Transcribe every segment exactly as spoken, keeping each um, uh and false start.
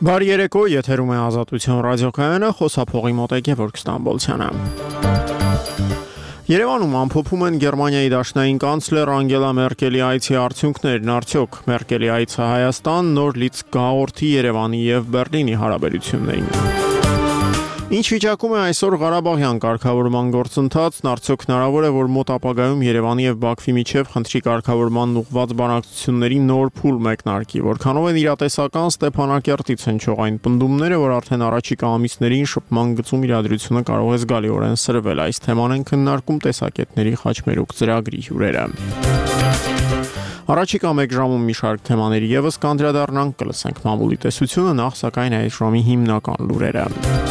Բարի երեկո, եթերում է Ազատություն ռադիոկայանը, խոսափողի մոտ է Գևորգ Ստամբոլցյանը։ Երևանում ամփոփում են Գերմանիայի դաշնային կանցլեր Անգելա Մերկելի այցի արդյունքներն, արդյոք Մերկելի այցը Հայաստան նոր լիցք կհաղորդի Երևանի եւ Բեռլինի հարաբերություններին։ Ինչ վիճակում է այսօր Ղարաբաղյան կարգավորման գործընթացն, արդյոք հնարավոր է, որ մոտ ապագայում Երևանի եւ Բաքվի միջև խնդրի կարգավորմանն ուղղված բանակցությունների նոր փուլ մեկնարկի, որքանով են իրատեսական Ստեփանակերտից հնչող այն պնդումները, որ արդեն առաջիկա ամիսներին շփման գծում իրադրությունը կարող է զգալիորեն սրվել։ Այս թեման են քննարկում տեսակետների խաչմերուկ ծրագրի հյուրերը։ Առաջիկա մեկ ժամում մի շարք թեմաների եւս կանդրադառնանք, կլսենք մամուլի տեսությունը, նախ սակայն այս ժամի հիմնական լուրերը։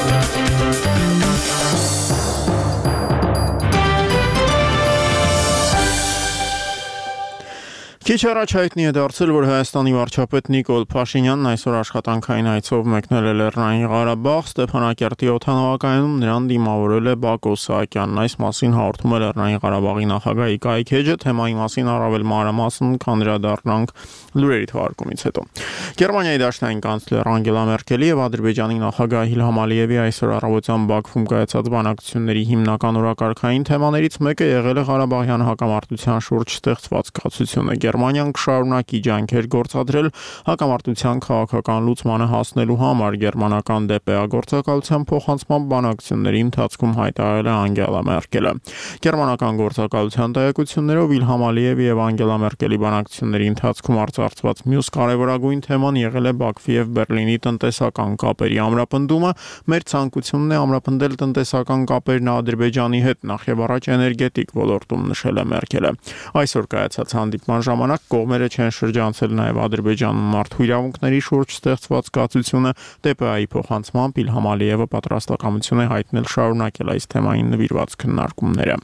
Քիչ առաջ հայտնի է դարձել, որ Հայաստանի վարչապետ Նիկոլ Փաշինյանն այսօր աշխատանքային այցով մեկնել է Լեռնային Ղարաբաղ, Ստեփանակերտի օդանավակայանում նրան դիմավորել է Բակո Սահակյանն։ Այս մասին հաղորդում է Լեռնային Ղարաբաղի նախագահի Գայք Էջը, թեմայի մասին առավել մանրամասն կանդրադառնանք լուրերի թողարկումից հետո։ Գերմանիայի դաշնային կանցլեր Անգելա Մերկելի եւ Ադրբեջանի նախագահ Իլհամ Ալիևի այսօր առավոտյան Բաքվում կայացած բանակցությունների հիմնական օրակարգային թեմաներից մեկը եղել է Ղարաբաղյան հակամարտության շուրջ ստեղծված կացությունը։ Գերմանիան կշարունակի ջանքեր գործադրել հակամարտության քաղաքական լուծմանը հասնելու համար, գերմանական դե պե գործակալության փոխանցման բանակցությունների ընթացքում հայտարարել է Անգելա Մերկելը։ Գերմանական գործակալության տեղեկություններով Իլհամ Ալիևի եւ Անգելա Մերկելի բանակցությունների ընթացքում արծարծված մյուս կարևորագույն թեման եղել է Բաքվի եւ Բեռլինի տնտեսական կապերի ամրապնդումը։ Մեր ցանկությունն է ամրապնդել տնտեսական կապերն Ադրբեջանի հետ, նախ եւ առաջ էներգետիկ ոլորտում, նշել է Մերկելը։ Այսօր կայացած հանդիպման ժամանակ կողմերը չեն շրջանցել նաև Ադրբեջանում մարդու իրավունքների շուրջ ստեղծված կացությունը, դե պե-ի փոխանցմամբ Իլհամ Ալիևը պատրաստակամություն է հայտնել շարունակել այս թեմային նվիրված քննարկումները։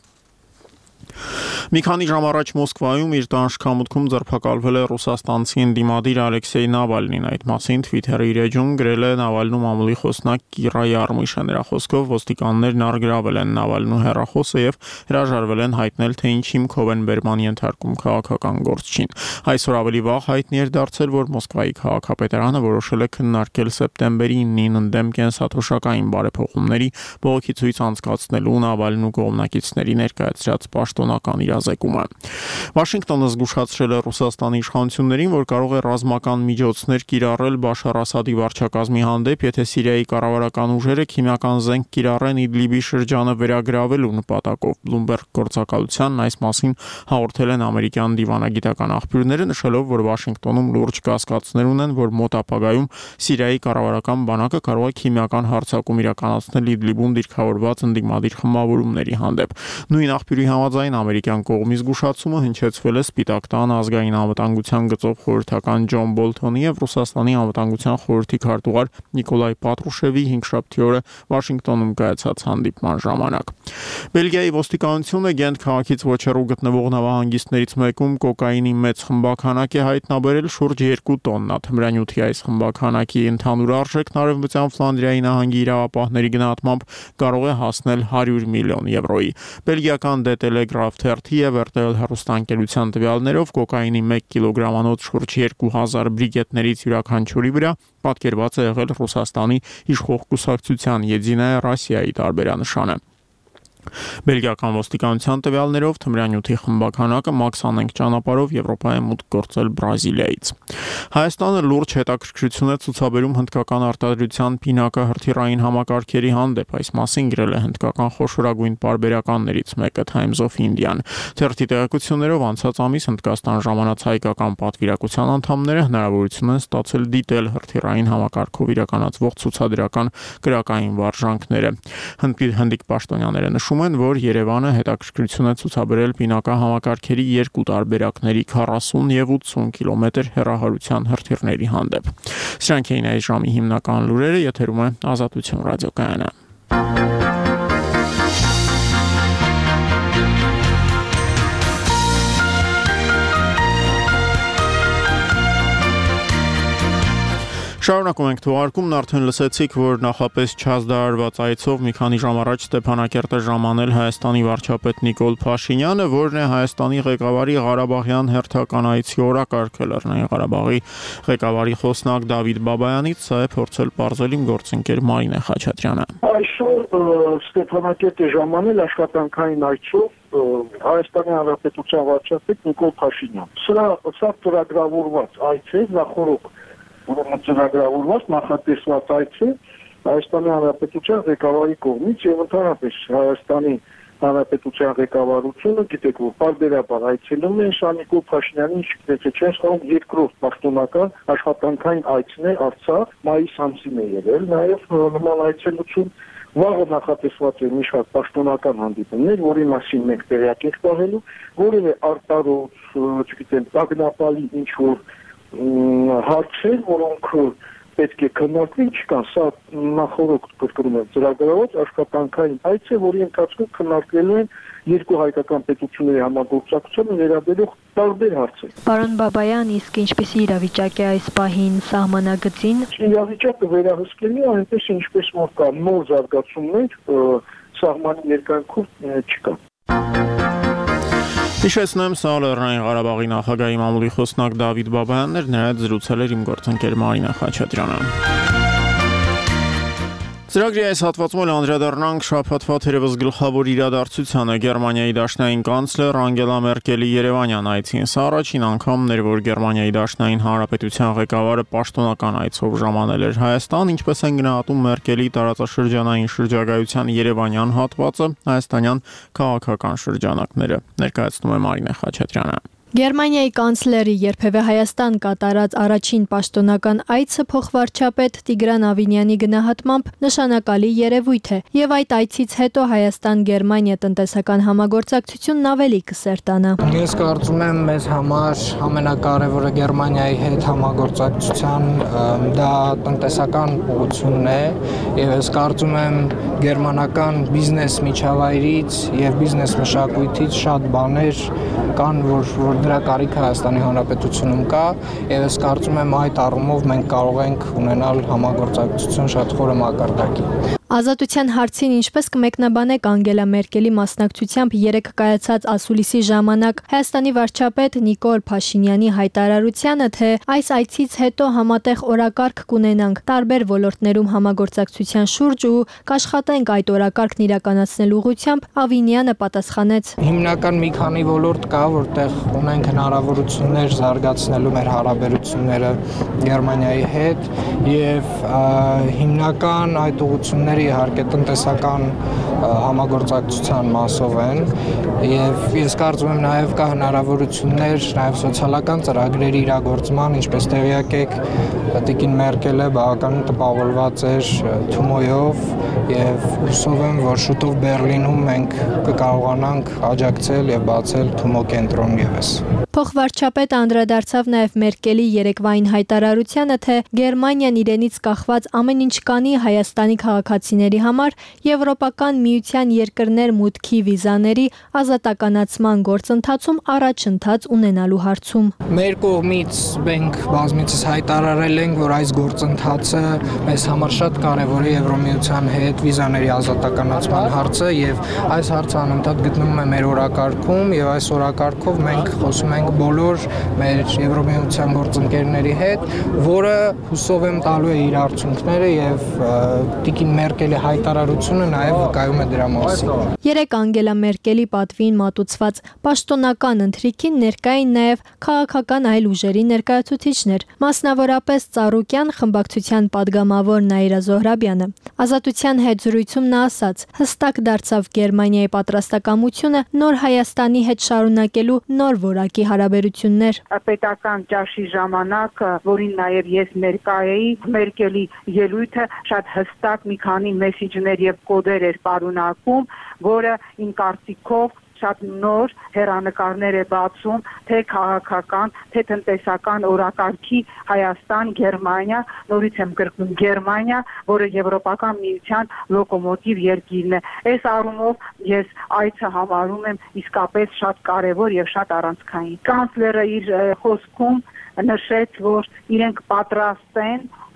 Մի քանի ժամ առաջ Մոսկվայում իր տանջքամուտքում ձերբակալվել է ռուսաստանցի ընդդիմադիր Ալեքսեյ Նավալնին։ Այդ մասին Twitter-ի իր էջում գրել է Նավալնու մամուլի խոսնակ Կիրա Յարմիշը։ Նրա խոսքով ոստիկաններն արգրավել են Նավալնու հեռախոսը եւ հրաժարվել են հայտնել, թե ինչ հիմքով են բերման ենթարկում քաղաքական գործչին։ Այսօր ավելի վաղ հայտնի էր դարձել, որ Մոսկվայի քաղաքապետարանը որոշել է քննարկել սեպտեմբերի ինին ընդդեմ կենսաթոշակային բարեփոխումների բողոքի ցույց անցկացնելու Նավալնու կողմնակիցների ներկայացրած պաշտոնական իրազեկումը։ Վաշինգտոնը զգուշացրել է Ռուսաստանի իշխանություններին, որ կարող է ռազմական միջոցներ կիրառել Բաշար Ասադի վարչակազմի հանդեպ, եթե Սիրիայի կառավարական ուժերը քիմիական զենք կիրառեն Իդլիբի շրջանը վերագրավելու նպատակով։ Bloomberg գործակալությանն այս մասին հաղորդել են ամերիկյան դիվանագիտական աղբյուրները, նշելով, որ Վաշինգտոնում լուրջ կասկածներ ունեն, որ մոտ ապագայում Սիրիայի կառավարական բանակը կարող է քիմիական հարձակում իրականացնել Իդլիբում դիրքավորված ընդդիմադիր խմբավորումների հանդեպ։ Նույն աղբյուրի համաձայն ամերիկյան կողմի զգուշացումը հնչեցվել է Սպիտակ տան ազգային անվտանգության գծով խորհրդական Ջոն Բոլթոնի եւ Ռուսաստանի անվտանգության խորհրդի քարտուղար Նիկոլայ Պատրուշևի հինգշաբթի օրը Վաշինգտոնում կայացած հանդիպման ժամանակ։ Բելգիայի ոստիկանությունը Գենտ քաղաքից ոչ հեռու գտնվող նավահանգիստներից մեկում կոկաինի մեծ խմբաքանակ է հայտնաբերել, շուրջ երկու տոննա։ Թմրանյութի այս խմբաքանակի ընդհանուր արժեքն Արևմտյան Ֆլանդրիայի նահանգի իրավապահների գնահատմամբ կարող է հասնել հարյուր միլիոն եվրոյի։ Բելգիական դե Տելեգրաֆ թերթի եւ эр տե էլ հեռուստաընկերության տվյալներով կոկաինի մեկ կիլոգրամանոց շուրջ երկու հազար բրիգետներից յուրաքանչյուրի վրա պատկերված է եղել Ռուսաստանի իշխող կուսակցության Եդինայա Ռոսիայի տարբերանշանը։ Բելգիական ոստիկանության տվյալներով թմրանյութի խմբաքանակը մաքս անենք ճանապարհով Եվրոպա է մուտք գործել Բրազիլիայից։ Հայաստանը լուրջ հետաքրքրություն է ցուցաբերում հնդկական արտադրության փինակը հրթիռային համակարգերի հանդեպ։ Այս մասին գրել է հնդկական խոշորագույն պարբերականներից մեկը Times of India-ն։ Թերթի տեղեկություններով անցած ամիս Հնդկաստան ժամանած հայկական պատվիրակության անդամները հնարավորություն են ստացել դիտել հրթիռային համակարգով իրականացվող ցուցադրական գրակային վարժանքները։ Հնդիկ պաշտոնյաները նշում են, որ Երևանը հետաքրքրություն է ցուցաբերել փինակա համակարգերի երկու տարբերակների քառասուն եւ ութսուն կիլոմետր հեռահարության հրթիռների հանդեպ։ Սրանք էին այս ժամի հիմնական լուրերը, եթերում է Ազատություն ռադիոկայանը։ Շարունակում ենք թողարկումն, արդեն լսեցիք, որ նախապես չհասարարված այցով մի քանի ժամ առաջ Ստեփանակերտ է ժամանել Հայաստանի վարչապետ Նիկոլ Փաշինյանը, որն է Հայաստանի ղեկավարի Ղարաբաղյան հերթական այցի օրակարգը Լեռնային Ղարաբաղի ղեկավարի խոսնակ Դավիթ Բաբայանից սա է փորձել պարզել իմ գործընկեր Մարինե Խաչատրյանը։ Այսօր Ստեփանակերտ է ժամանել աշխատանքային այցով Հայաստանի Հանրապետության վարչապետ Նիկոլ Փաշինյան։ Սրա սա ծրագրավորված այց է նախորդ ծրագրավորված նախատեսված այց է Հայաստանի Հանրապետության ղեկավարի կողմից եւ ընդհանրապես Հայաստանի Հանրապետության ղեկավարությունը, գիտեք, որ բարբերաբար այցելում է Նիկոլ Փաշինյանի, ինչպես չես խորհում, երկրորդ պաշտոնական աշխատանքային այցն է Արցախ, մայիս ամսին է եղել, նաեւ նման այցելություն վաղը նախատեսված է մի շարք պաշտոնական հանդիպումներ, որի մասին մենք տեղյակ ենք պահելու, որևէ արտարոց, չգիտեմ, տագնապալի ինչ-որ հարցեր, որոնք պետք է քննարկվեն, չկան, սա նախորդ կրկնում եմ ծրագրավորված աշխատանքային այց է, որի ընթացքում քննարկվելու են երկու հայկական պետությունների համագործակցությանը վերաբերող տարբեր հարցեր։ Պարոն Բաբայան, իսկ ինչպիսի իրավիճակ է այս պահին սահմանագծին։ Իրավիճակը վերահսկելի է, այնպես ինչպես որ կա նոր զարգացումներ, սահմանի ներկայքով չկա։ Հիշեցնեմ, սա Լեռնային Ղարաբաղի նախագահի մամուլի խոսնակ Դավիթ Բաբայանն էր, նրա հետ զրուցել էր իմ գործընկեր Մարինե Խաչատրյանը։ Ծրագրի այս հատվածում էլ անդրադառնանք շաբաթվա թերևս գլխավոր իրադարձությանը Գերմանիայի դաշնային կանցլեր Անգելա Մերկելի Երևանյան այցին։ Սա առաջին անգամն էր, որ Գերմանիայի դաշնային հանրապետության ղեկավարը պաշտոնական այցով ժամանել էր Հայաստան, ինչպես են գնահատում Մերկելի տարածաշրջանային շրջագայության Երևանյան հատվածը, հայաստանյան քաղաքական շրջանակները։ Ներկայացնում է Մարինե Խաչատրյանը։ Գերմանիայի կանցլերի երբևէ Հայաստան կատարած առաջին պաշտոնական այցը փոխվարչապետ Տիգրան Ավինյանի գնահատմամբ նշանակալի երևույթ է, եւ այդ այցից հետո Հայաստան-Գերմանիա տնտեսական համագործակցությունն ավելի կսերտանա։ Ես կարծում եմ մեզ համար ամենակարևորը Գերմանիայի հետ համագործակցության դա տնտեսական ուղղությունն է, եւ ես կարծում եմ գերմանական բիզնես միջավայրից եւ բիզնես մշակույթից շատ բաներ կան, որ որ դրա կարիքը Հայաստանի Հանրապետությունում կա, եւ ես կարծում եմ այդ առումով մենք կարող ենք ունենալ համագործակցություն շատ խորը մակարդակի։ Ազատության հարցին ինչպես կմեկնաբանեք Անգելա Մերկելի մասնակցությամբ երեկ կայացած ասուլիսի ժամանակ Հայաստանի վարչապետ Նիկոլ Փաշինյանի հայտարարությանը, թե այս այցից հետո համատեղ օրակարգ կունենանք տարբեր ոլորտներում համագործակցության շուրջ ու կաշխատենք այդ օրակարգն իրականացնելու ուղղությամբ, Ավինյանը պատասխանեց. Հիմնական մի քանի ոլորտ կա, որտեղ ունենք հնարավորություններ զարգացնելու մեր հարաբերությունները Գերմանիայի հետ եւ հիմնական այդ ուղղությունները իհարկե տնտեսական համագործակցության մասով են եւ ես կարծում եմ նաեւ կա հնարավորություններ նաեւ սոցիալական ծրագրերի իրագործման, ինչպես տեղյակ եք, Տիկին Մերկելը բավականին տպավորված էր Թումոյով եւ հուսով եմ, որ շուտով Բերլինում մենք կկարողանանք աջակցել եւ բացել Թումո կենտրոն եւս։ Փոխվարչապետը անդրադարձավ նաև Մերկելի երեկվային հայտարարությանը, թե Գերմանիան իրենից կախված ամեն ինչ կանի Հայաստանի քաղաքացիների համար Եվրոպական միության երկրներ մուտքի վիզաների ազատականացման գործընթացում առաջընթաց ունենալու հարցում։ Մեր կողմից մենք բազմիցս հայտարարել ենք, որ այս գործընթացը մեզ համար շատ կարևոր է Եվրոմիության հետ վիզաների ազատականացման հարցը եւ այս հարցը անընդհատ գտնվում է մեր օրակարգում եւ այս օրակարգով մենք խոսում ենք բոլոր մեր Եվրոմիության գործընկերների հետ, որը հուսով եմ տալու է իր արդյունքները եւ Տիկին Մերկելի հայտարարությունը նաեւ վկայում է դրա մասին։ Երեք Անգելա Մերկելի պատվին մատուցված պաշտոնական ընթրիքին ներկա էին նաեւ քաղաքական այլ ուժերի ներկայացուցիչներ, մասնավորապես Ծառուկյան խմբակցության падգամավոր Նաիրա Զոհրաբյանը։ Ազատության հետ զրույցում նա ասաց. հստակ դարձավ Գերմանիայի պատրաստակամությունը նոր Հայաստանի հետ շարունակելու նոր որակի հարաբերություններ։ Պետական ճաշի ժամանակ, որին նաև ես ներկա էի, Մերկելի ելույթը շատ հստակ մի քանի մեսիջներ եւ կոդեր էր պարունակում, որը իմ կարծիքով շատ նոր հեռանկարներ է բացում թե քաղաքական, թե տնտեսական օրակարգի Հայաստան, Գերմանիա, նորից եմ կրկնում Գերմանիա, որը Եվրոպական միության լոկոմոտիվ երկիրն է։ Այս առումով ես այցը համարում եմ իսկապես շատ կարևոր եւ շատ առանցքային։ Կանցլերը իր խոսքում նշեց, որ իրենք պատրաստ են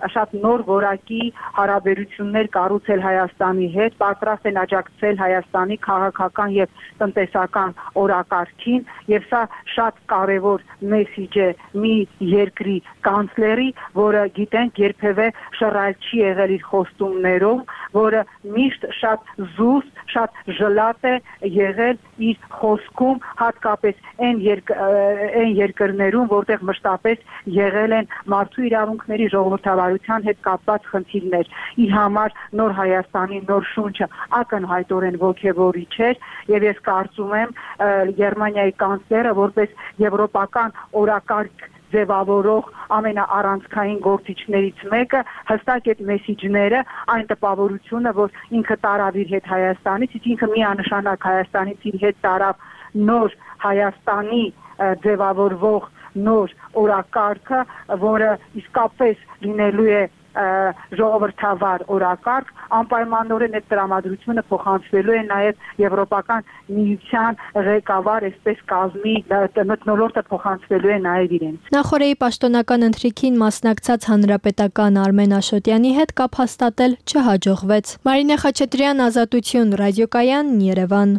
շատ նոր որակի հարաբերություններ կառուցել Հայաստանի հետ, պատրաստ են աջակցել Հայաստանի քաղաքական եւ տնտեսական օրակարգին, եւ սա շատ կարեւոր մեսիջ է մի երկրի կանցլերի, որը գիտենք երբևէ շռայլ չի եղել իր խոստումներով, որը միշտ շատ զուսպ, շատ ժլատ է եղել իր խոսքում, հատկապես այն այն երկրներում, որտեղ մշտապես եղել են մարդու իրավունքների ժողովրդավարության հետ կապված խնդիրներ։ Իր համար նոր Հայաստանի նոր շունչը ակնհայտորեն ոգևորիչ էր, եւ ես կարծում եմ Գերմանիայի կանցլերը որպես եվրոպական օրակարգ ձևավորող ամենաառանցքային գործիչներից մեկը հստակ այդ մեսիջները, այն տպավորությունը, որ ինքը տարավ իր հետ Հայաստանից, ինքը միանշանակ Հայաստանից իր հետ տարավ նոր Հայաստանի ձևավորվող նոր օրակարգը, որը իսկապես լինելու է ժողովրդավար օրակարգ, անպայմանորեն այդ տրամադրությունը փոխանցվելու է նաև Եվրոպական միության ղեկավար, այսպես կազմի մթնոլորտը փոխանցվելու է նաև իրենց։ Նախորդի պաշտոնական ընթրիքին մասնակցած հանրապետական Արմեն Աշոտյանի հետ կապ հաստատել չհաջողվեց։ Մարինե Խաչատրյան, Ազատություն, ռադիոկայան, Երևան։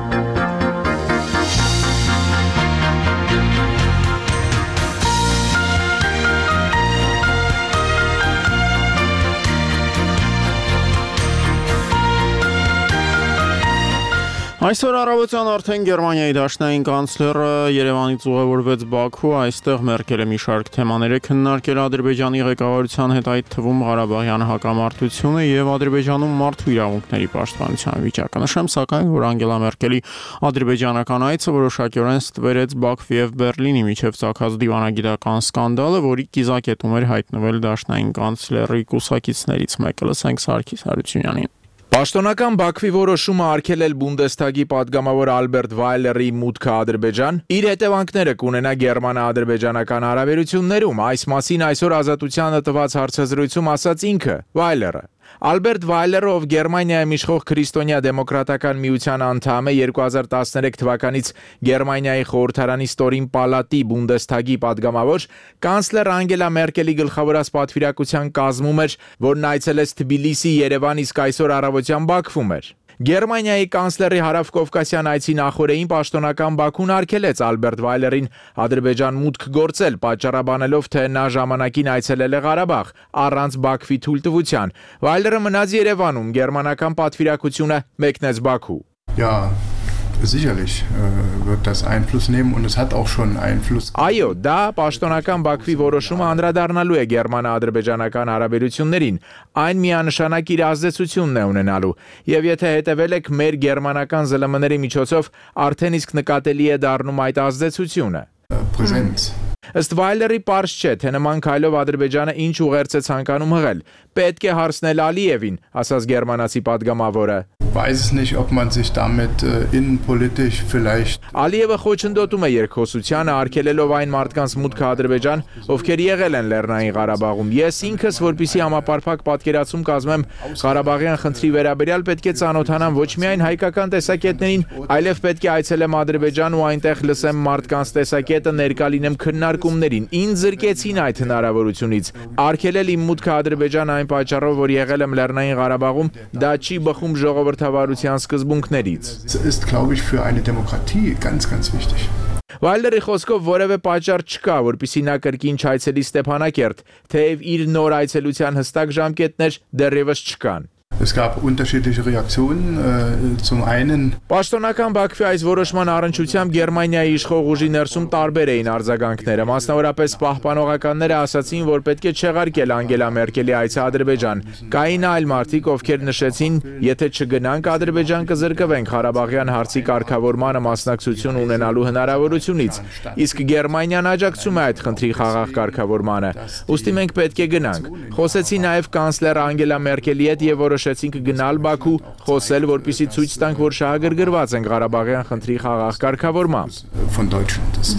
Այսօր առավոտյան արդեն Գերմանիայի դաշնային կանցլերը Երևանից ուղևորվեց Բաքու, այստեղ Մերկելը մի շարք թեմաներ է քննարկել Ադրբեջանի ղեկավարության հետ, այդ թվում Ղարաբաղյան հակամարտությունը եւ Ադրբեջանում մարդու իրավունքների պաշտպանության վիճակը։ Նշեմ սակայն, որ Անգելա Մերկելի ադրբեջանական այցը որոշակիորեն ստվերեց Բաքվի եւ Բերլինի միջև ցակած դիվանագիտական սկանդալը, որի կիզակետում էր հայտնվել դաշնային կանցլերի կուսակիցներից մեկը։ Լսենք Սարգիս Հարությունյանին։ Պաշտոնական Բաքվի որոշումը արգելել Բունդեսթագի պատգամավոր Ալբերտ Վայլերի մուտքը Ադրբեջան իր հետևանքները կունենա գերմանա-ադրբեջանական հարաբերություններում, այս մասին այսօր Ազատությանը տված հարցազրույցում ասաց ինքը, Վայլերը։ Ալբերտ Վայլերը, ով Գերմանիայում իշխող Քրիստոնյա դեմոկրատական միության անդամ է, երկու հազար տասներեք թվականից Գերմանիայի խորհրդարանի ստորին պալատի Բունդեսթագի պատգամավոր, կանցլեր Անգելա Մերկելի գլխավորած պատվիրակության կազմում էր, որն այցելեց Թբիլիսի, Երևան, իսկ այսօր առավոտյան Բաքվում էր։ Գերմանիայի կանցլերի հարավկովկասյան այցի նախօրեին պաշտոնական Բաքուն արգելեց Ալբերտ Վայլերին Ադրբեջան մուտք գործել, պատճառաբանելով, թե նա ժամանակին այցելել է Ղարաբաղ առանց Բաքվի թույլտվության։ Վայլերը մնաց Երևանում, գերմանական պատվիրակությունը մեկնեց Բաքու։ Ja, sicherlich wird das Einfluss nehmen und es hat auch schon Einfluss. Այո, դա պաշտոնական Բաքվի որոշումը անդրադառնալու է գերմանա-ադրբեջանական հարաբերություններին, այն միանշանակ իր ազդեցությունն է ունենալու, եւ եթե հետեւել եք մեր գերմանական զլ էմ-ների միջոցով, արդեն իսկ նկատելի է դառնում այդ ազդեցությունը։ Präsenz. Ըստ Վայլերի պարզ չէ, թե նման քայլով Ադրբեջանը ինչ ուղերձ է ցանկանում հղել։ Պետք է հարցնել Ալիևին, ասաց գերմանացի պատգամավորը։ Weiß es nicht, ob man sich damit äh, innenpolitisch vielleicht Ալիևը խոչընդոտում է երկխոսությանը, արգելելով այն մարդկանց մուտքը Ադրբեջան, ովքեր եղել են Լեռնային Ղարաբաղում։ Ես ինքս, որպեսզի համապարփակ պատկերացում կազմեմ Ղարաբաղյան խնդրի վերաբերյալ, պետք է ծանոթանամ ոչ միայն հայկական տեսակետներին, այլև պետք է այցելեմ Ադրբեջան ու այնտեղ լսեմ մարդկանց տեսակետը, ներկա լինեմ քննարկումներին։ Ինձ զրկեցին այդ հնարավորությունից։ Արգելել իմ մուտքը Ադրբեջան այն պատճառով, որ եղել եմ Լեռնային Ղարաբաղում, դա չի բխում ժողովրդավարության սկզբունքներից։ ist, glaube ich, für eine Demokratie ganz, ganz wichtig. Վայլերի խոսքով որևէ պատճառ չկա, որպեսզի նա կրկին չայցելի Ստեփանակերտ, թեև իր նոր այցելության հստակ ժամկետներ դեռևս չկան։ Es gab unterschiedliche Reaktionen. Äh, zum einen Պաշտոնական Բաքվի այս որոշման առնչությամբ Գերմանիայի իշխող ուժի ներսում տարբեր էին արձագանքները։ Մասնավորապես պահպանողականները ասացին, որ պետք է չեղարկել Անգելա Մերկելի այցը Ադրբեջան։ Կային այլ մարդիկ, ովքեր նշեցին, եթե չգնանք Ադրբեջան կզրկվենք Ղարաբաղյան հարցի կարգավորմանը մասնակցություն ունենալու հնարավորությունից։ Իսկ Գերմանիան աջակցում է այդ խնդրի խաղաղ կարգավորմանը։ Ուստի մենք պետք է գնանք։ Խոսեցի նաև կանցլեր Անգելա Մերկելի հետ եւ որոշեցինք գնալ Բաքու, խոսել, որպեսզի ցույց տանք, որ շահագրգռված ենք Ղարաբաղյան խնդրի խաղաղ կարգավորմամբ։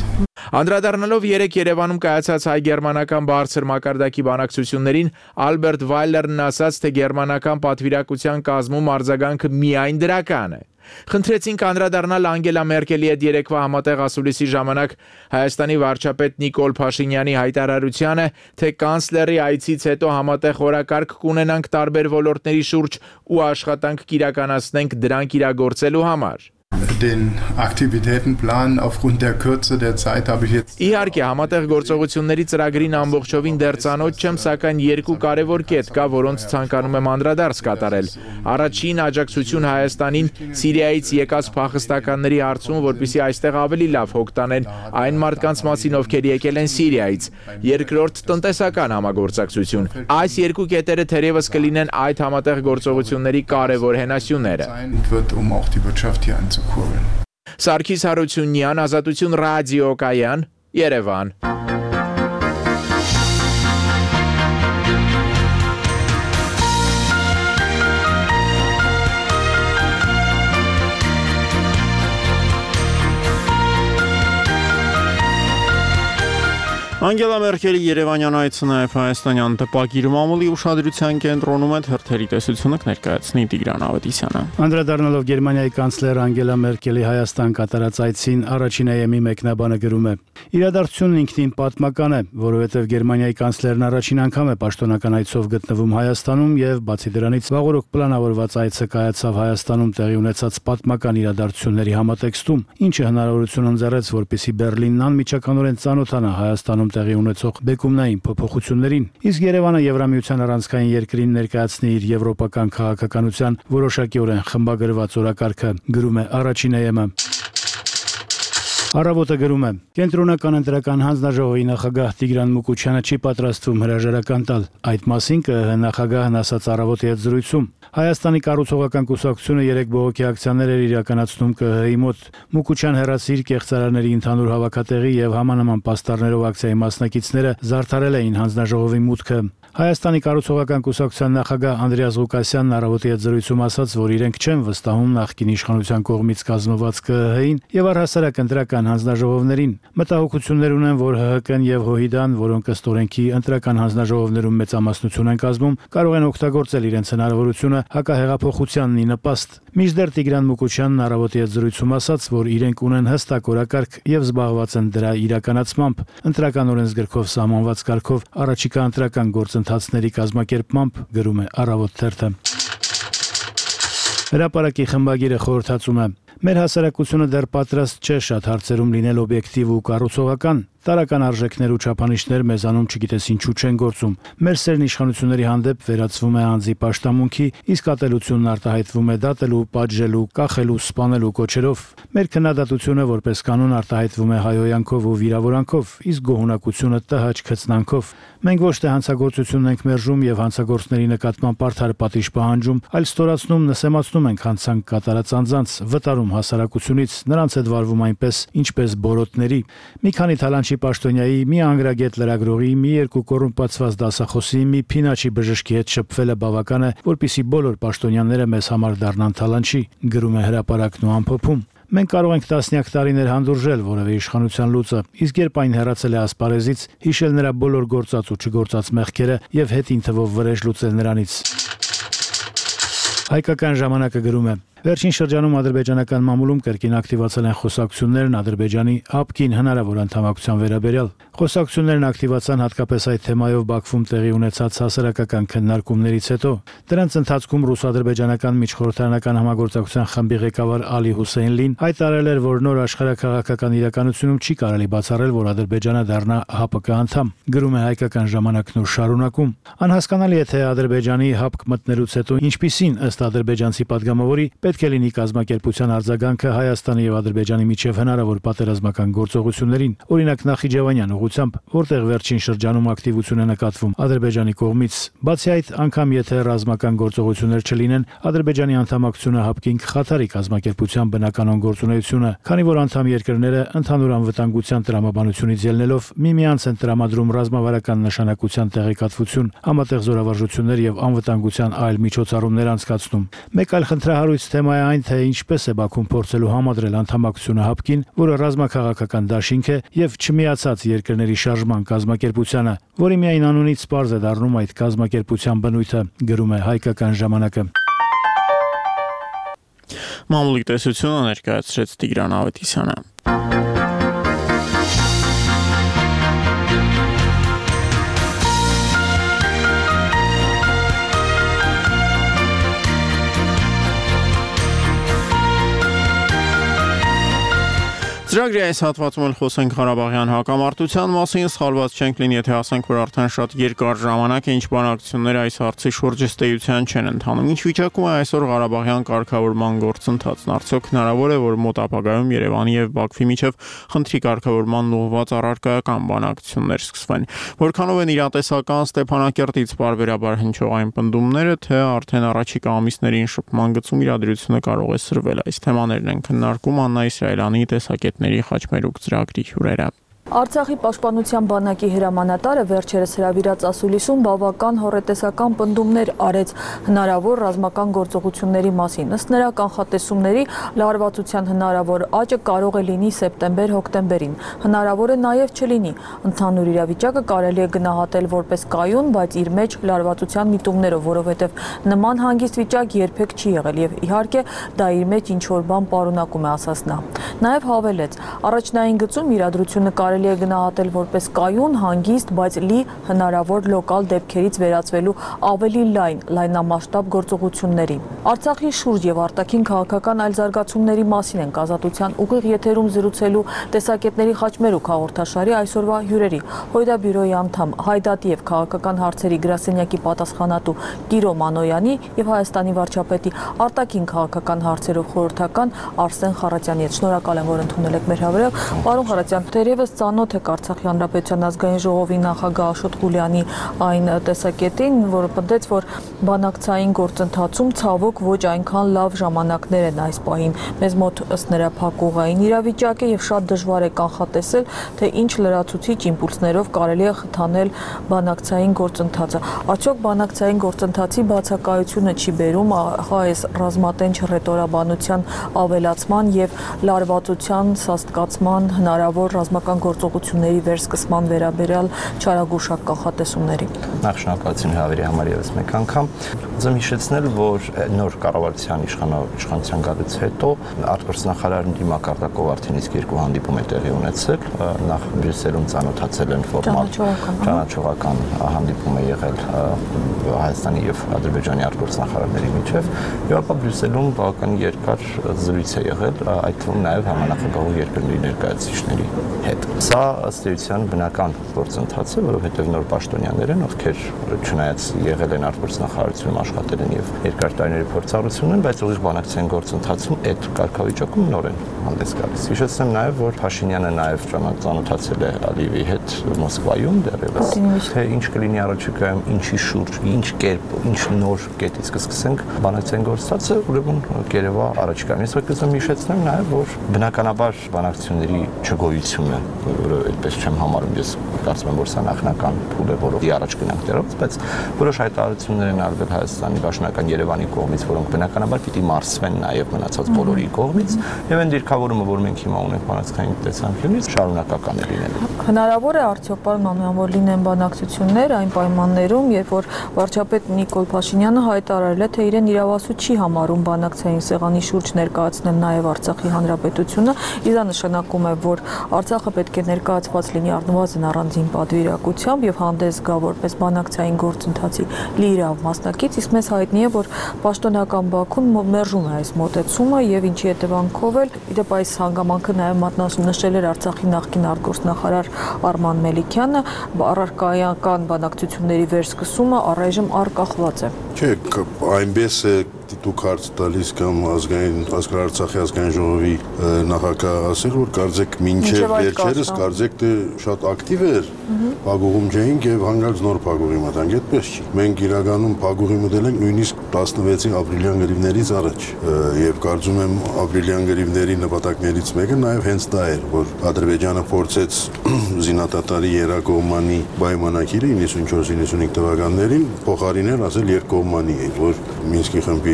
Անդրադառնալով երեք Երևանում կայացած հայ-գերմանական բարձր մակարդակի բանակցություններին, Ալբերտ Վայլերն ասաց, թե գերմանական պատվիրակության կազմում արձագանքը միայն դրական է։ Խնդրեցինք անդրադառնալ Անգելա Մերկելի հետ երեկվա համատեղ ասուլիսի ժամանակ Հայաստանի վարչապետ Նիկոլ Փաշինյանի հայտարարությանը, թե կանցլերի այցից հետո համատեղ օրակարգ կունենանք տարբեր ոլորտների շուրջ ու աշխատանք կիրականացնենք դրանք իրագործելու համար։ Den Aktivitätenplan aufgrund der Kürze der Zeit habe ich jetzt Իհարկե, համատեղ գործողությունների ծրագրին ամբողջովին դեռ ծանոթ չեմ, սակայն երկու կարևոր կետ կա, որոնց ցանկանում եմ անդրադարձ կատարել։ Առաջին աջակցություն Հայաստանին Սիրիայից եկած փախստականների հարցում, որպեսզի այստեղ ավելի լավ հոգ տանեն այն մարդկանց մասին, ովքեր եկել են Սիրիայից։ Երկրորդ տնտեսական համագործակցություն։ Այս երկու կետերը թերևս կլինեն այդ համատեղ գործողությունների կարևոր հենասյուները։ Սարգիս Հարությունյան, Ազատություն ռադիո կայան, Երևան։ Անգելա Մերկելի Երևանյան այցը նաև հայաստանյան տպագիր մամուլի ուշադրության կենտրոնում է, թերթերի տեսությունը կներկայացնի Տիգրան Ավետիսյանը։ Անդրադառնալով Գերմանիայի կանցլեր Անգելա Մերկելի Հայաստան կատարած այցին, առաջին Էեմի մեկնաբանը գրում է. Իրադարձությունն ինքնին պատմական է, որովհետև Գերմանիայի կանցլերն առաջին անգամ է պաշտոնական այցով գտնվում Հայաստանում եւ բացի դրանից վաղօրոք պլանավորված այցը կայացավ Հայաստանում տեղի ունեցած պատմական իրադարձությունների համատեքստում, ինչը հնարավորություն ընձեռեց, որպեսզի Բերլինն անմիջականորեն ծանոթանա Հայաստանում տեղի ունեցող բեկումնային փոփոխություններին, իսկ Երևանը Եվրամիության առանցքային երկրին ներկայացնի իր եվրոպական քաղաքականության որոշակիորեն խմբագրված օրակարգը, գրում է առաջին Էեմը։ Առավոտը գրում է. Կենտրոնական ընտրական հանձնաժողովի նախագահ Տիգրան Մուկուչյանը չի պատրաստվում հրաժարական տալ։ Այդ մասին ԿԸՀ նախագահն ասաց Առավոտի հետ զրույցում։ Հայաստանի կառուցողական կուսակցությունը երեք բողոքի ակցիաներ էր իրականացնում ԿԸՀ-ի մոտ։ Մուկուչյան հեռացիր կեղծարարների ընդհանուր հավաքատեղի եւ համանման պաստառներով ակցիայի մասնակիցները զարդարել էին հանձնաժողովի մուտքը։ Հայաստանի կառուցողական կուսակցության նախագահ Անդրեաս Ղուկասյանն Առավոտի հետ զրույցում ասաց, որ իրենք չեն վստահում նախկին իշխանության կողմից կազմված ԿԸՀ-ին եւ առհասարակ ընտրական հանձնաժողովներին։ Մտահոգություններ ունեն, որ ՀՀԿ-ն եւ ՀՅԴ-ն, որոնք ըստ օրենքի ընտրական հանձնաժողովներում մեծամասնություն են կազմում, կարող են օգտագործել իրենց հնարավորությունը հակահեղափոխությանն ի նպաստ։ Մինչդեռ Տիգրան Մուկուչյանն Առավոտի հետ զրույցում ասաց, որ իրենք ունեն հստակ օրակարգ եւ զբաղված են դրա իրականացմամբ, ընտրական օրենսգրքով սահմանված կարգով առաջիկա ընտրական գործընթացների կազմակերպմամբ, գրում է Առավոտ թերթը։ Հրապարակի խմբագիրը խորհրդածում է. Մեր հասարակությունը դեռ պատրաստ չէ շատ հարցերում լինել օբյեկտիվ ու կառուցողական։ Տարական արժեքներ ու չափանիշներ մեզանում չգիտես ինչու չեն գործում։ Մեր սերն իշխանությունների հանդեպ վերածվում է անձի պաշտամունքի, իսկ ատելությունն արտահայտվում է դատելու, պատժելու, կախելու, սպանելու կոչերով։ Մեր քննադատությունը որպես կանոն արտահայտվում է հայհոյանքով ու վիրավորանքով, իսկ գոհունակությունը տհաճ քծնանքով։ Մենք ոչ թե հանցագործությունն ենք մերժում եւ հանցագործների նկատմամբ արդար պատիժ պահանջում, այլ ստորացնում, նսեմացնում ենք հանցանք կատարած անձանց, վտարում հասարակությունից, նրանց հետ վարվում այնպես, ինչպես բորոտների։ Մի քանի թալանչի պաշտոնյայի, մի անգրագետ լրագրողի, մի երկու կոռումպացված դասախոսի, մի փինաչի բժշկի հետ շփվելը բավական է, որպեսզի բոլոր պաշտոնյաները մեզ համար դառնան թալանչի, գրում է հրապարակն ու ամփոփում։ Մենք կարող ենք տասնյակ տարիներ հանդուրժել որևէ իշխանության լուծը, իսկ երբ այն հեռացել է ասպարեզից, հիշել նրա բոլոր գործած ու չգործած մեղքերը եւ հետին թվով վրեժ լուծել նրանից։ Հայկական ժամանակը գրում է. Վերջին շրջանում ադրբեջանական մամուլում կրկին ակտիվացել են խոսակցություններն Ադրբեջանի ՀԱՊԿ-ին հնարավոր անդամակցության վերաբերյալ։ Խոսակցություններն ակտիվացան հատկապես այդ թեմայով Բաքվում տեղի ունեցած հասարակական քննարկումներից հետո։ Դրանց ընթացքում ռուս-ադրբեջանական միջխորհրդարանական համագործակցության խմբի ղեկավար Ալի Հուսեյնլին հայտարարել էր, որ նոր աշխարհակաղակական իրականությունում չի կարելի բացառել, որ Ադրբեջանը դառնա ՀԱՊԿ անդամ։ Գրում է Հայկական ժամանակն ու շարունակում. Անհասկանալի է, թե Ադրբեջանի ՀԱՊԿ մտնելուց հետո ինչպիսին ըստ ադրբեջանցի падգամավորի պետք է լինի կազմակերպության արձագանքը Հայաստանի եւ Ադրբեջանի միջև հնարավոր պատերազմական գործողություններին, օրինակ Նախիջևանյան ուղղությամբ, որտեղ վերջին շրջանում ակտիվություն է նկատվում Ադրբեջանի կողմից։ Բացի այդ, անգամ եթե ռազմական գործողություններ չլինեն, Ադրբեջանի անդամակցությունը ՀԱՊԿ-ին կխաթարի կազմակերպության բնականon գործունեությունը, քանի որ անդամ երկրները ընդհանուր անվտանգության տրամաբանությունից ելնելով միմյանց են տրամադրում ռազմավարական նշանակության տեղեկատվություն, համատեղ զորավարժություններ եւ անվտանգության այլ միջոցառումներ անցկացնում։ Մեկ այլ խնդրահարույց թեմա Թեմա է այն, թե ինչպես է Բաքուն փորձելու համադրել անդամակցությունը ՀԱՊԿ-ին, որը ռազմաքաղաքական դաշինք է եւ չմիացած երկրների շարժման կազմակերպությանը, որի միայն անունից պարզ է դառնում այդ կազմակերպության բնույթը, գրում է Հայկական ժամանակը։ Մամուլի տեսությունը ներկայացրեց Տիգրան Ավետիսյանը։ Ծրագրի այս հատվածում էլ խոսենք Ղարաբաղյան հակամարտության մասին, սխալված չենք լինի, եթե ասենք, որ արդեն շատ երկար ժամանակ է ինչ բանակցությունները այս հարցի շուրջ ըստեյության չեն ընթանում։ Ինչ վիճակում է այսօր Ղարաբաղյան կարգավորման գործընթացն, արդյոք հնարավոր է, որ մոտ ապագայում Երևանի եւ Բաքվի միջև խնդրի կարգավորման ուղղված առարկայական բանակցություններ սկսվեն։ Որքանով են իրատեսական Ստեփանակերտից պարբերաբար հնչող այն պնդումները, թե արդեն առաջիկա ամիսներին շփման գծում իրադրությունը կարող է սրվել։ Այս թեմաներն են քննարկում Աննա Իսրայելյանի տեսակետների խաչմերուկ ծրագրի հյուրերը։ Արցախի պաշտպանության բանակի հրամանատարը վերջերս հրավիրած ասուլիսում բավական հոռետեսական պնդումներ արեց հնարավոր ռազմական գործողությունների մասին։ Ըստ նրա կանխատեսումների լարվածության հնարավոր աճը կարող է լինի սեպտեմբեր-հոկտեմբերին։ Հնարավոր է նաև չլինի։ Ընդհանուր իրավիճակը կարելի է գնահատել որպես կայուն, բայց իր մեջ լարվածության միտումներով, որովհետև նման հանգիստ վիճակ երբեք չի եղել եւ իհարկե դա իր մեջ ինչ որ բան պարունակում է, ասաց նա։ Նաև հավելեց, առաջնային գծում իրադրությունը կարելի է գնահատել որպես կայուն, հանգիստ, բայց լի հնարավոր լոկալ դեպքերից վերածվելու ավելի լայն, լայնամասշտաբ գործողությունների։ Արցախի շուրջ եւ արտաքին քաղաքական այլ զարգացումների մասին են Ազատության ուղիղ եթերում զրուցելու տեսակետների խաչմերուկ հաղորդաշարի այսօրվա հյուրերի Հույդա բյուրոյի անդամ, Հայդատի եւ քաղաքական հարցերի գրասենյակի պատասխանատու Կիրո Մանոյանի եւ Հայաստանի վարչապետի արտաքին քաղաքական հարցերով խորհրդական Արսեն Խառատյանի հետ։ Շնորհակալ եմ, որ ընդունել եք մեր հավելը։ Պարոն Խառատյան, թերևս ծանոթ եք Արցախի Հանրապետության ազգային ժողովի նախագահ Աշոտ Ղուլյանի այն տեսակետին, որը պնդեց, որ բանակցային գործընթացում ցավոք ոչ այնքան լավ ժամանակներ են այս պահին։ Մեզ մոտ ըստ նրա փակուղային իրավիճակ է եւ շատ դժվար է կանխատեսել, թե ինչ լրացուցիչ իմպուլսներով կարելի է խթանել բանակցային գործընթացը։ Արդյոք բանակցային գործընթացի բացակայությունը չի բերում այս ռազմատենչ ռետորաբանության ավելացման եւ լարվածության սաստկացման հնարավոր ռազմական գործողությունների վերսկսման վերաբերյալ չարագուշակ կանխատեսումների։ Նախ շնորհակալություն հավերի համար եւս մեկ անգամ։ Ուզում հիշեցնել, որ նոր կառավարության իշխանության գալուց հետո արտգործնախարարի մակարդակով արդեն իսկ երկու հանդիպում է տեղի ունեցել։ Նախ Բրյուսելում ծանոթացել են ֆորմալ ճանաչողական հանդիպում է եղել Հայաստանի եւ Ադրբեջանի արտգործնախարարների միջեւ, եւ ապա Բրյուսելում բավական երկար զրույց է եղել, այդ թվում նաեւ համանախագահող երկրների ներկայացուցիչների հետ։ Սա ըստ էության բնական գործընթաց է, որովհետև նոր պաշտոնյաներ են, ովքեր չնայած եղել են արտգործնախարարությունում աշխատել են եւ երկար տարիների փորձառություն են, բայց ուղիղ բանակցային գործընթացում այդ կարգավիճակում նոր են հանդես գալիս։ Հիշեցնեմ նաեւ, որ Փաշինյանը նաեւ ծանոթացել է Ալիևի հետ Մոսկվայում դեռևս, թե ինչ կլինի առաջիկայում, ինչի շուրջ, ինչ կերպ, ինչ նոր կետից կսկսենք բանակցային գործընթացը, ուրեմն կերևա առաջիկայում։ Ես ուզում հիշեցնեմ նաեւ, որ բնականաբար բանակցությունների չգոյությունը, որը այդպես չեմ համարում, ես կարծում եմ, որ սա նախնական փուլ է, որով առաջ գնանք դեռևս, բայց որոշ հայտարարություններ են արվել Հայաստանի Դաշնական Երևանի կողմից, որոնք բնականաբար պիտի մարսվեն նաև մնացած բոլորի կողմից, եւ այն դիրքավորումը, որ մենք հիմա ունենք բանակցային տեսանկյունից, շարունակական է լինելու։ Հնարավոր է արդյոք, պարոն Մանոյան, որ լինեն բանակցություններ այն պայմաններում, երբ որ վարչապետ Նիկոլ Փաշինյանը հայտարարել է, թե իրեն իրավասու չի համարում բանակցային սեղանի շուրջ ներկայացնել նաև Արցախի Հանրապետությունը, իսկ դա նշանակում է, որ Արցախը պետք է ներկայացված լինի առնվազն առանձին պատվիրակությամբ եւ հանդես գա որպես բանակցային գործընթացի լիիրավ մասնակից, իսկ մեզ հայտնի է, որ պաշտոնական Բաքուն մերժում է այս մոտեցումը եւ ինչի հետևանքով էլ իդեպ այս հանգամանքը նաեւ մատնանշել էր Արցախի նախկին արտգործնախարար Արման Մելիքյանը, առարկայական բանակցությունների վերսկսումը առայժմ արկախված է։ Չէ, այնպես է դուք հարց տալիս կամ ազգային Արցախի ազգային ժողովի նախագահ ասել, որ կարծեք մինչև վերջերս կարծեք թե շատ ակտիվ էր, փակուղում չէինք եւ հանգած նոր փակուղի մտանք, այդպես չի։ Մենք իրականում փակուղի մտել ենք նույնիսկ տասնվեցի ապրիլյան գրիվներից առաջ եւ կարծում եմ ապրիլյան գրիվների նպատակներից մեկը նաեւ հենց դա էր, որ Ադրբեջանը փորձեց զինադատարի երկկողմանի պայմանագիրը իննսունչորս իննսունհինգ թվականներին փոխարինել, ասել երկկողմանի է, որ Մինսկի խմբի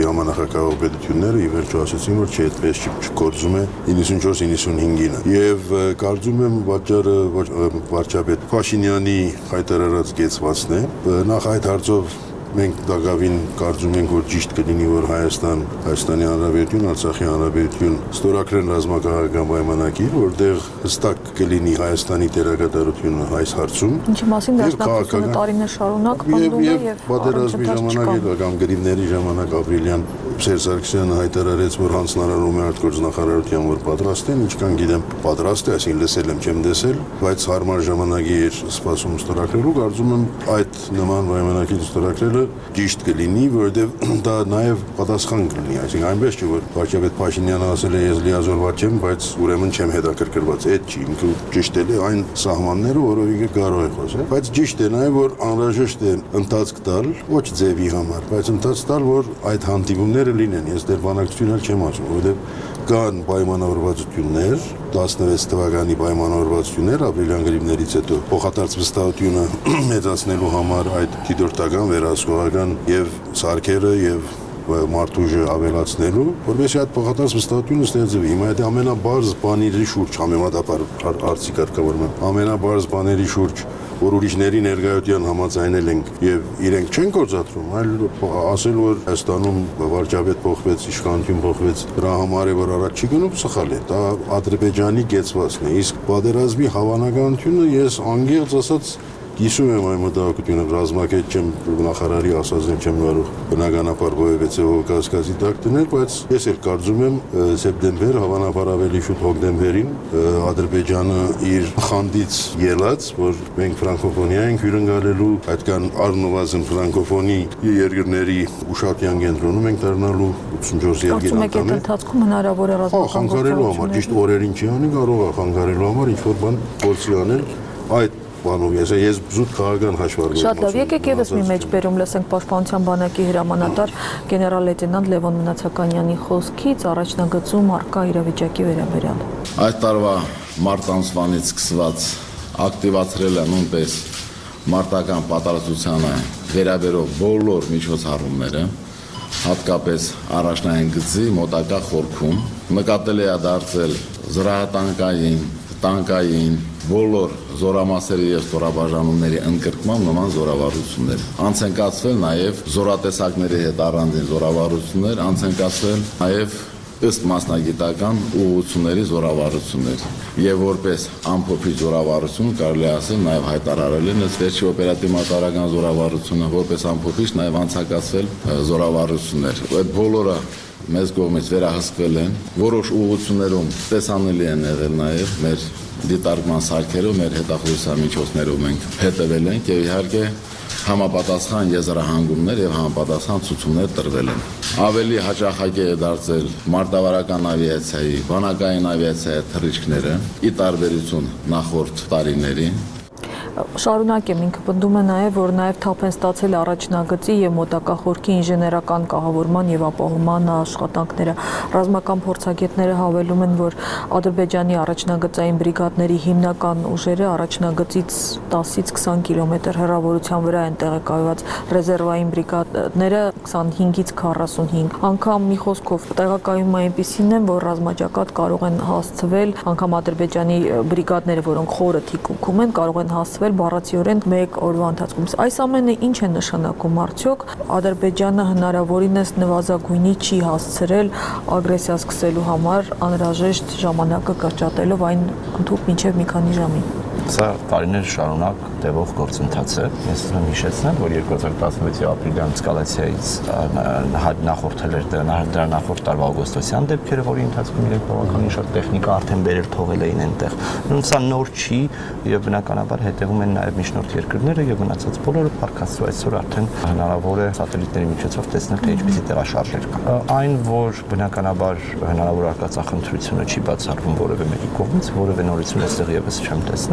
համանախագահող պետությունները ի վերջո ասացին, որ չէ, այդպես չգործում է իննսունչորս իննսունհինգինը։ Եվ կարծում եմ պատճառը վարչապետ Փաշինյանի հայտարարած կեցվածն է։ Նախ այդ հարցով մենք դակավին կարծում ենք, որ ճիշտ կլինի, որ Հայաստան, Հայաստանի Հանրապետություն, Արցախի Հանրապետություն ստորագրեն ռազմական պայմանագիր, որտեղ հստակ կլինի Հայաստանի դերակատարությունը այս հարցում։ Ինչի մասին դաշնակցությունը տարիներ շարունակ պնդում է եւ պատերազմի ժամանակ կամ գրիվների ժամանակ ապրիլյան Սերժ Սարգսյանը հայտարարեց, որ հանձնարարում է արտգործնախարարության, որ պատրաստ են, ինչքան գիտեմ, պատրաստ է, այսինքն լսել եմ, չեմ տեսել, բայց հարմար ժամանակի էր սպասում ստորագրելու, կարծում եմ այդ նման պայմանագիր ստորագրելը ճիշտ կլինի, որովհետև դա նաև պատասխան կլինի, այսինքն այնպես չէ, որ վարչապետ Փաշինյանը ասել է ես լիազորված չեմ, բայց ուրեմն չեմ հետաքրքրված, այդ չի, ինքը ճիշտ է այն սահմանները, որով ինքը կարող է խոսել, բայց ճիշտ է նաև, որ անհրաժեշտ է ընթացք տալ, ոչ ձևի համար, բայց ընթացք տալ, որ այդ հանդիպումները լինեն, ես դեռ բանակցություններ չեմ ասում, որովհետև կան պայմանավորվածություններ, տասնվեց թվականի պայմանավորվածություններ ապրիլյան գրիվներից հետո փոխադարձ վստահությունը մեծացնելու համար այդ դիտորդական, վերահսկողական եւ սարքերը եւ մարդուժը ավելացնելու, որովհետեւ այդ փոխադարձ վստահությունը ստեղծվի։ Հիմա այդ ամենաբարձ բաների շուրջ համեմատաբար արծի կարգավորում եմ, ամենաբարձ բաների շուրջ որ ուրիշների ներկայության համաձայնել ենք եւ իրենք չեն գործադրում, այլ ասել որ Հայաստանում վարչապետ փոխվեց, իշխանություն փոխվեց, դրա համար է որ առաջ չի գնում, սխալ է։ Դա Ադրբեջանի կեցվածն է։ Իսկ պատերազմի հավանականությունը ես անգերց ասած Գիսում եմ այն մտահոգությունը ռազմակետ չեմ նախարարի ասածն չեմ կարող բնականաբար ովևէ կասկածի տակ դնել, բայց ես էլ կարծում եմ սեպտեմբեր, հավանաբար ավելի շուտ հոկտեմբերին Ադրբեջանը իր խանդից ելած, որ մենք ֆրանկոֆոնիա ենք հյուրընկալելու, այդքան առնվազն ֆրանկոֆոնի երկրների ուշադրության կենտրոնում ենք դառնալու ութսունչորս երկրի անդամ է։ Ընթացքում հնարավոր է ռազմական խանգարելու համար, ճիշտ օրերին չի անի, կարող է խանգարելու համար ինչ-որ բան փորձի անել այդ բանով ես ես զուտ քաղաքական հաշվարկում։ Շատ լավ, եկեք եւս մի մեջբերում լսենք Պաշտպանության բանակի հրամանատար գեներալ-լեյտենանտ Լևոն Մնացականյանի խոսքից առաջնագծում առկա իրավիճակի վերաբերյալ։ Այդ տարվա մարտ ամսվանից սկսված ակտիվացրել է նույնպես մարտական պատրաստությանը վերաբերող բոլոր միջոցառումները, հատկապես առաջնային գծի մոտակա խորքում նկատելի է դարձել զրահատանկային, տանկային բոլոր զորամասերի եւ զորաբաժանումների ընդգրկման նման զորավարություններ։ Անց են կացվել նաեւ զորատեսակների հետ առանձին զորավարություններ, անց են կացվել նաեւ ըստ մասնագիտական ուղղությունների զորավարություններ։ Եվ որպես ամփոփիչ զորավարություն կարելի է ասել նաեւ հայտարարել են ըստ վերջի օպերատիվ մարտահրավերական զորավարությունը, որպես ամփոփիչ նաեւ անցակացվել զորավարություններ։ Այդ բոլորը մեզ կողմից վերահսկվել են, որոշ ուղղություններում տեսանելի են եղել նաեւ մեր դիտարկման սարքերով, մեր հետախուզության միջոցներով մենք հետևել ենք եւ իհարկե համապատասխան եզրահանգումներ եւ համապատասխան ցուցումներ տրվել են։ Ավելի հաճախակի է դարձել մարտավարական ավիացիայի, բանակային ավիացիայի թռիչքները՝ ի տարբերություն նախորդ տարիների։ Շարունակեմ, ինքը պնդում է նաև, որ նաև թափ են ստացել առաջնագծի եւ մոտակա խորքի ինժեներական կահավորման եւ ապահովման աշխատանքները։ Ռազմական փորձագետները հավելում են, որ Ադրբեջանի առաջնագծային բրիգադների հիմնական ուժերը առաջնագծից տասից քսան կիլոմետր հեռավորության վրա են տեղակայված, ռեզերվային բրիգադները քսանհինգից քառասունհինգ։ Անգամ մի խոսքով տեղակայումը այնպիսին է, որ ռազմաճակատ կարող են հասցվել, անգամ Ադրբեջանի բրիգադները, որոնք խորը թիկունքում են, կարող են հասցվել բառացիորեն մեկ օրվա ընթացքում։ Այս ամենը ինչ է նշանակում արդյոք Ադրբեջանը հնարավորինս նվազագույնի չի հասցրել ագրեսիա սկսելու համար անհրաժեշտ ժամանակը կրճատելով այն ընդհանուր մինչև մի քանի ժամի։ Սա տարիներ շարունակ տևող գործընթաց է։ Ես ուզում եմ հիշեցնել, որ երկու հազար տասնվեցի ապրիլյան էսկալացիայից նախորդել էր դրա նախորդ տարվա օգոստոսյան դեպքերը, որի ընթացքում իրենք բավականին շատ տեխնիկա արդեն բերել թողել էին այնտեղ։ Սա նոր չի եւ բնականաբար հետևում են նաեւ միջնորդ երկրները եւ մնացած բոլորը փառքաստու այսօր արդեն հնարավոր է սատելիտների միջոցով տեսնել, թե ինչպիսի տեղաշարժեր կան։ Այն, որ բնականաբար հնարավոր արկածախնդրությունը չի բացառվում որևէ մեկի կողմից, որևէ նորություն այստեղ եւս չեմ տեսնում,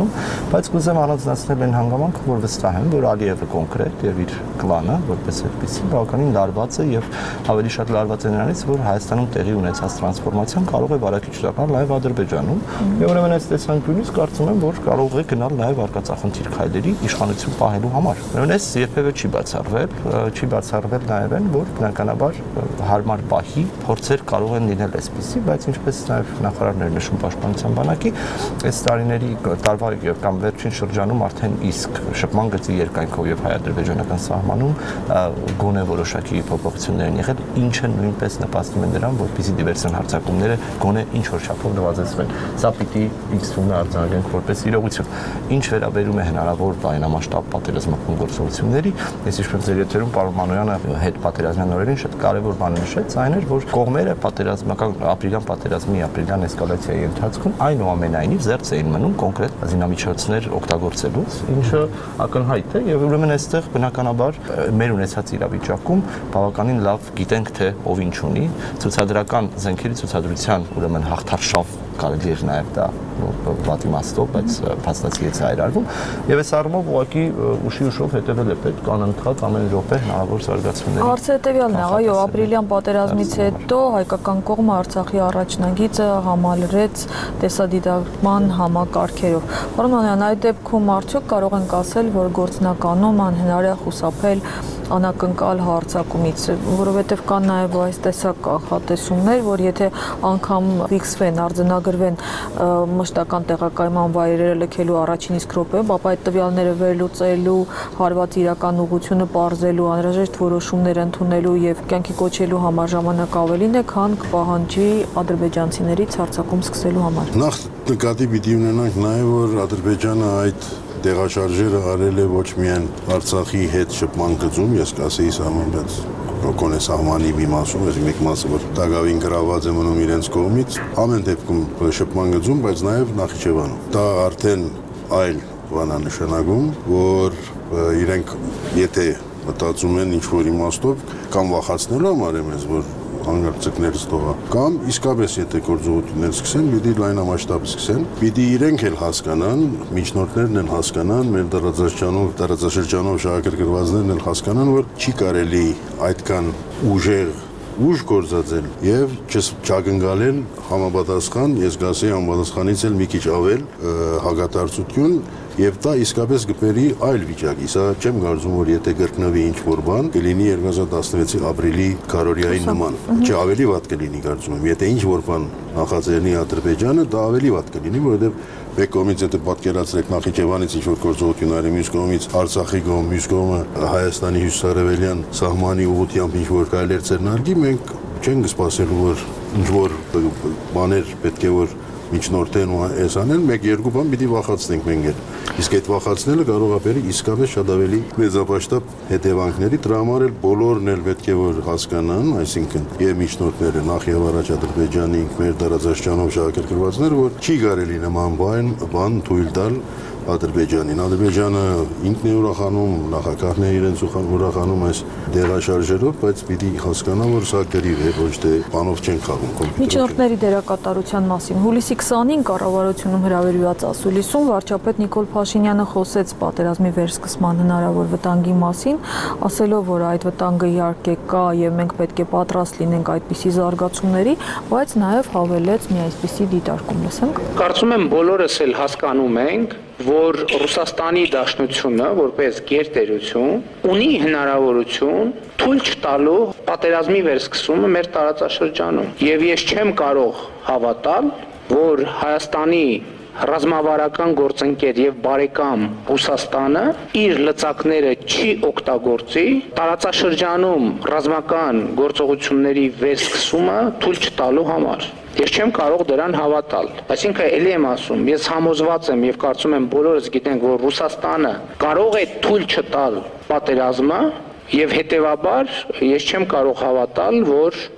գործում, բայց կուզեմ առանձնացնել այն հանգամանքը, որ վստահ եմ, որ Ալիևը կոնկրետ եւ իր կլանը, որպես այդպեսի, բավականին լարված է եւ ավելի շատ լարված է նրանից, որ Հայաստանում տեղի ունեցած տրանսֆորմացիան կարող է վարակիչ դառնալ նաեւ Ադրբեջանում։ Եվ ուրեմն այս տեսանկյունից կարծում եմ, որ կարող է գնալ նաեւ արկածախնդիր քայլերի իշխանություն պահելու համար։ Ուրեմն այս երբևէ չի բացառվել, չի բացառվել նաեւ այն, որ բնականաբար հարմար պահի փորձեր կարող են լինել այսպիսի, բայց ինչպես նաեւ նախարարներ նշում պաշտպանության բանակի, այս տարիների տարվա եւ կամ վերջին շրջանում արդեն իսկ շփման գծի երկայնքով եւ հայ-ադրբեջանական սահմանում գոնե որոշակի փոփոխություններ են եղել, ինչը նույնպես նպաստում է նրան, որպեսզի դիվերսիոն հարձակումները գոնե ինչ որ չափով նվազեցվեն։ Սա պիտի ինձ թվում է արձանագրենք որպես իրողություն։ Ինչ վերաբերում է հնարավոր լայնամասշտաբ պատերազմական գործողությունների, ես իշխում ձեր եթերում պարոն Մանոյանը հետ պատերազմյան օրերին շատ կարևոր բան նշեց, այն էր, որ կողմերը պատերազմական ապրիլյան պատերազմի ապրիլյան էսկալացիայի ընթացքում այնուամենայնիվ զերծ էին մնում կոնկրետ զինամիջոցներ օգտագործելուց, ինչը ակնհայտ է եւ ուրեմն այստեղ բնականաբար մեր ունեցած իրավիճակում բավականին լավ գիտենք թե ով ինչ ունի, ցուցադրական զենքերի ցուցադրության ուրեմն հաղթարշավ կարելի էր նաև դա վատ իմաստով, բայց փաստացի է հայրարվում եւ այս առումով ուղղակի ուշի ուշով հետեւել է պետք անընդհատ ամեն րոպե հնարավոր զարգացումների։ Հարցը հետեւյալն է, այո, ապրիլյան պատերազմից հետո հայկական կողմը Արցախի առաջնագիծը համալրեց տեսադիտարկման համակարգերով։ Պարոն Մանոյան, այդ դեպքում արդյոք կարող ենք ասել, որ գործնականում անհնար է խուսափել անակնկալ հարձակումից, որովհետև կան նաև այս տեսակ կանխատեսումներ, որ եթե անգամ ֆիքսվեն, արձանագրվեն մշտական տեղակայման վայրերը լքելու առաջին իսկ րոպեում, ապա այդ տվյալները վերլուծելու, հարված իրական ուղղությունը պարզելու, անհրաժեշտ որոշումներ ընդունելու եւ կյանքի կոչելու համար ժամանակ ավելին է, քան կպահանջի ադրբեջանցիներից հարձակում սկսելու համար։ Նախ նկատի պիտի ունենանք նաև, որ Ադրբեջանը այդ տեղաշարժերը արել է ոչ միայն Արցախի հետ շփման գծում, ես կասեի սահման, բայց գոնե սահմանի մի մասում, այս մեկ մասը, որ տակավին գրաված է մնում իրենց կողմից, ամեն դեպքում շփման գծում, բայց նաև Նախիջևանում։ Դա արդեն այլ բան է նշանակում, որ իրենք եթե մտածում են ինչ-որ իմաստով կամ վախացնելու համար եմ ես, որ հանգարցակները ստողա, կամ իսկապես եթե գործողություններ սկսեն, պիտի լայնամասշտաբ սկսեն, պիտի իրենք էլ հասկանան, միջնորդներն էլ հասկանան, մեր տարածաշրջանով, տարածաշրջանով շահագրգռվածներն էլ հասկանան, որ չի կարելի այդքան ուժեղ ուժ գործածել եւ չակնկալել համապատասխան, ես կասեի համապատասխանից էլ մի քիչ ավել հագատարծություն եւ դա իսկապես կբերի այլ վիճակի։ Սա չեմ կարծում, որ եթե կրկնվի ինչ-որ բան, կլինի երկու հազար տասնվեցի ապրիլի քարորիայի նման։ Չէ, ավելի վատ կլինի կարծում եմ։ Եթե ինչ-որ բան նախաձեռնի Ադրբեջանը, դա ավելի վատ կլինի, որովհետեւ մեկ կողմից եթե պատկերացրեք Նախիջևանից ինչ-որ գործողությունների, մյուս կողմից Արցախի կողմ, մյուս կողմը Հայաստանի հյուսիսարևելյան սահմանի ուղղությամբ ինչ-որ կարելի է ձեռնարկի, մենք չենք սպասելու, որ ինչ-որ բաներ պետք է որ միջնորդեն ու այս անեն, մեկ-երկու բան պիտի վախացնենք մենք էլ։ Իսկ այդ վախացնելը կարող է բերի իսկապես շատ ավելի մեծապաշտապ հետևանքների, դրա համար էլ բոլորն էլ պետք է որ հասկանան, այսինքն եւ միջնորդները նախ եւ առաջ Ադրբեջանի մեր տարածաշրջանով շահագրգռվածները, որ չի կարելի նման բան բան թույլ տալ Ադրբեջանին։ Ադրբեջանը ինքն է ուրախանում, նախագահն է իրենց ուրախանում այս դեղաշարժերով, բայց պիտի հասկանա, որ սա գրիվ է, ոչ թե բանով չեն խաղում կոմպյուտերով։ Միջնորդների դերակատարության մասին հուլիսի քսանին կառավարությունում հրավիրված ասուլիսում վարչապետ Նիկոլ Փաշինյանը խոսեց պատերազմի վերսկսման հնարավոր վտանգի մասին, ասելով, որ այդ վտանգը իհարկե կա եւ մենք պետք է պատրաստ լինենք այդպիսի զարգացումների, բայց նաեւ հավելեց մի այսպիսի դիտարկում, լսենք։ Կարծում եմ բոլորս էլ հասկանում ենք, որ Ռուսաստանի Դաշնությունը որպես գերտերություն ունի հնարավորություն թույլ չտալու պատերազմի վերսկսումը մեր տարածաշրջանում եւ ես չեմ կարող հավատալ, որ Հայաստանի ռազմավարական գործընկեր եւ բարեկամ Ռուսաստանը իր լծակները չի օգտագործի տարածաշրջանում ռազմական գործողությունների վերսկսումը թույլ չտալու համար։ Ես չեմ կարող դրան հավատալ։ Այսինքն ելի եմ ասում, ես համոզված եմ եւ կարծում եմ բոլորս գիտենք, որ Ռուսաստանը կարող է թույլ չտալ պատերազմը եւ հետեւաբար ես չեմ կարող հավատալ, որ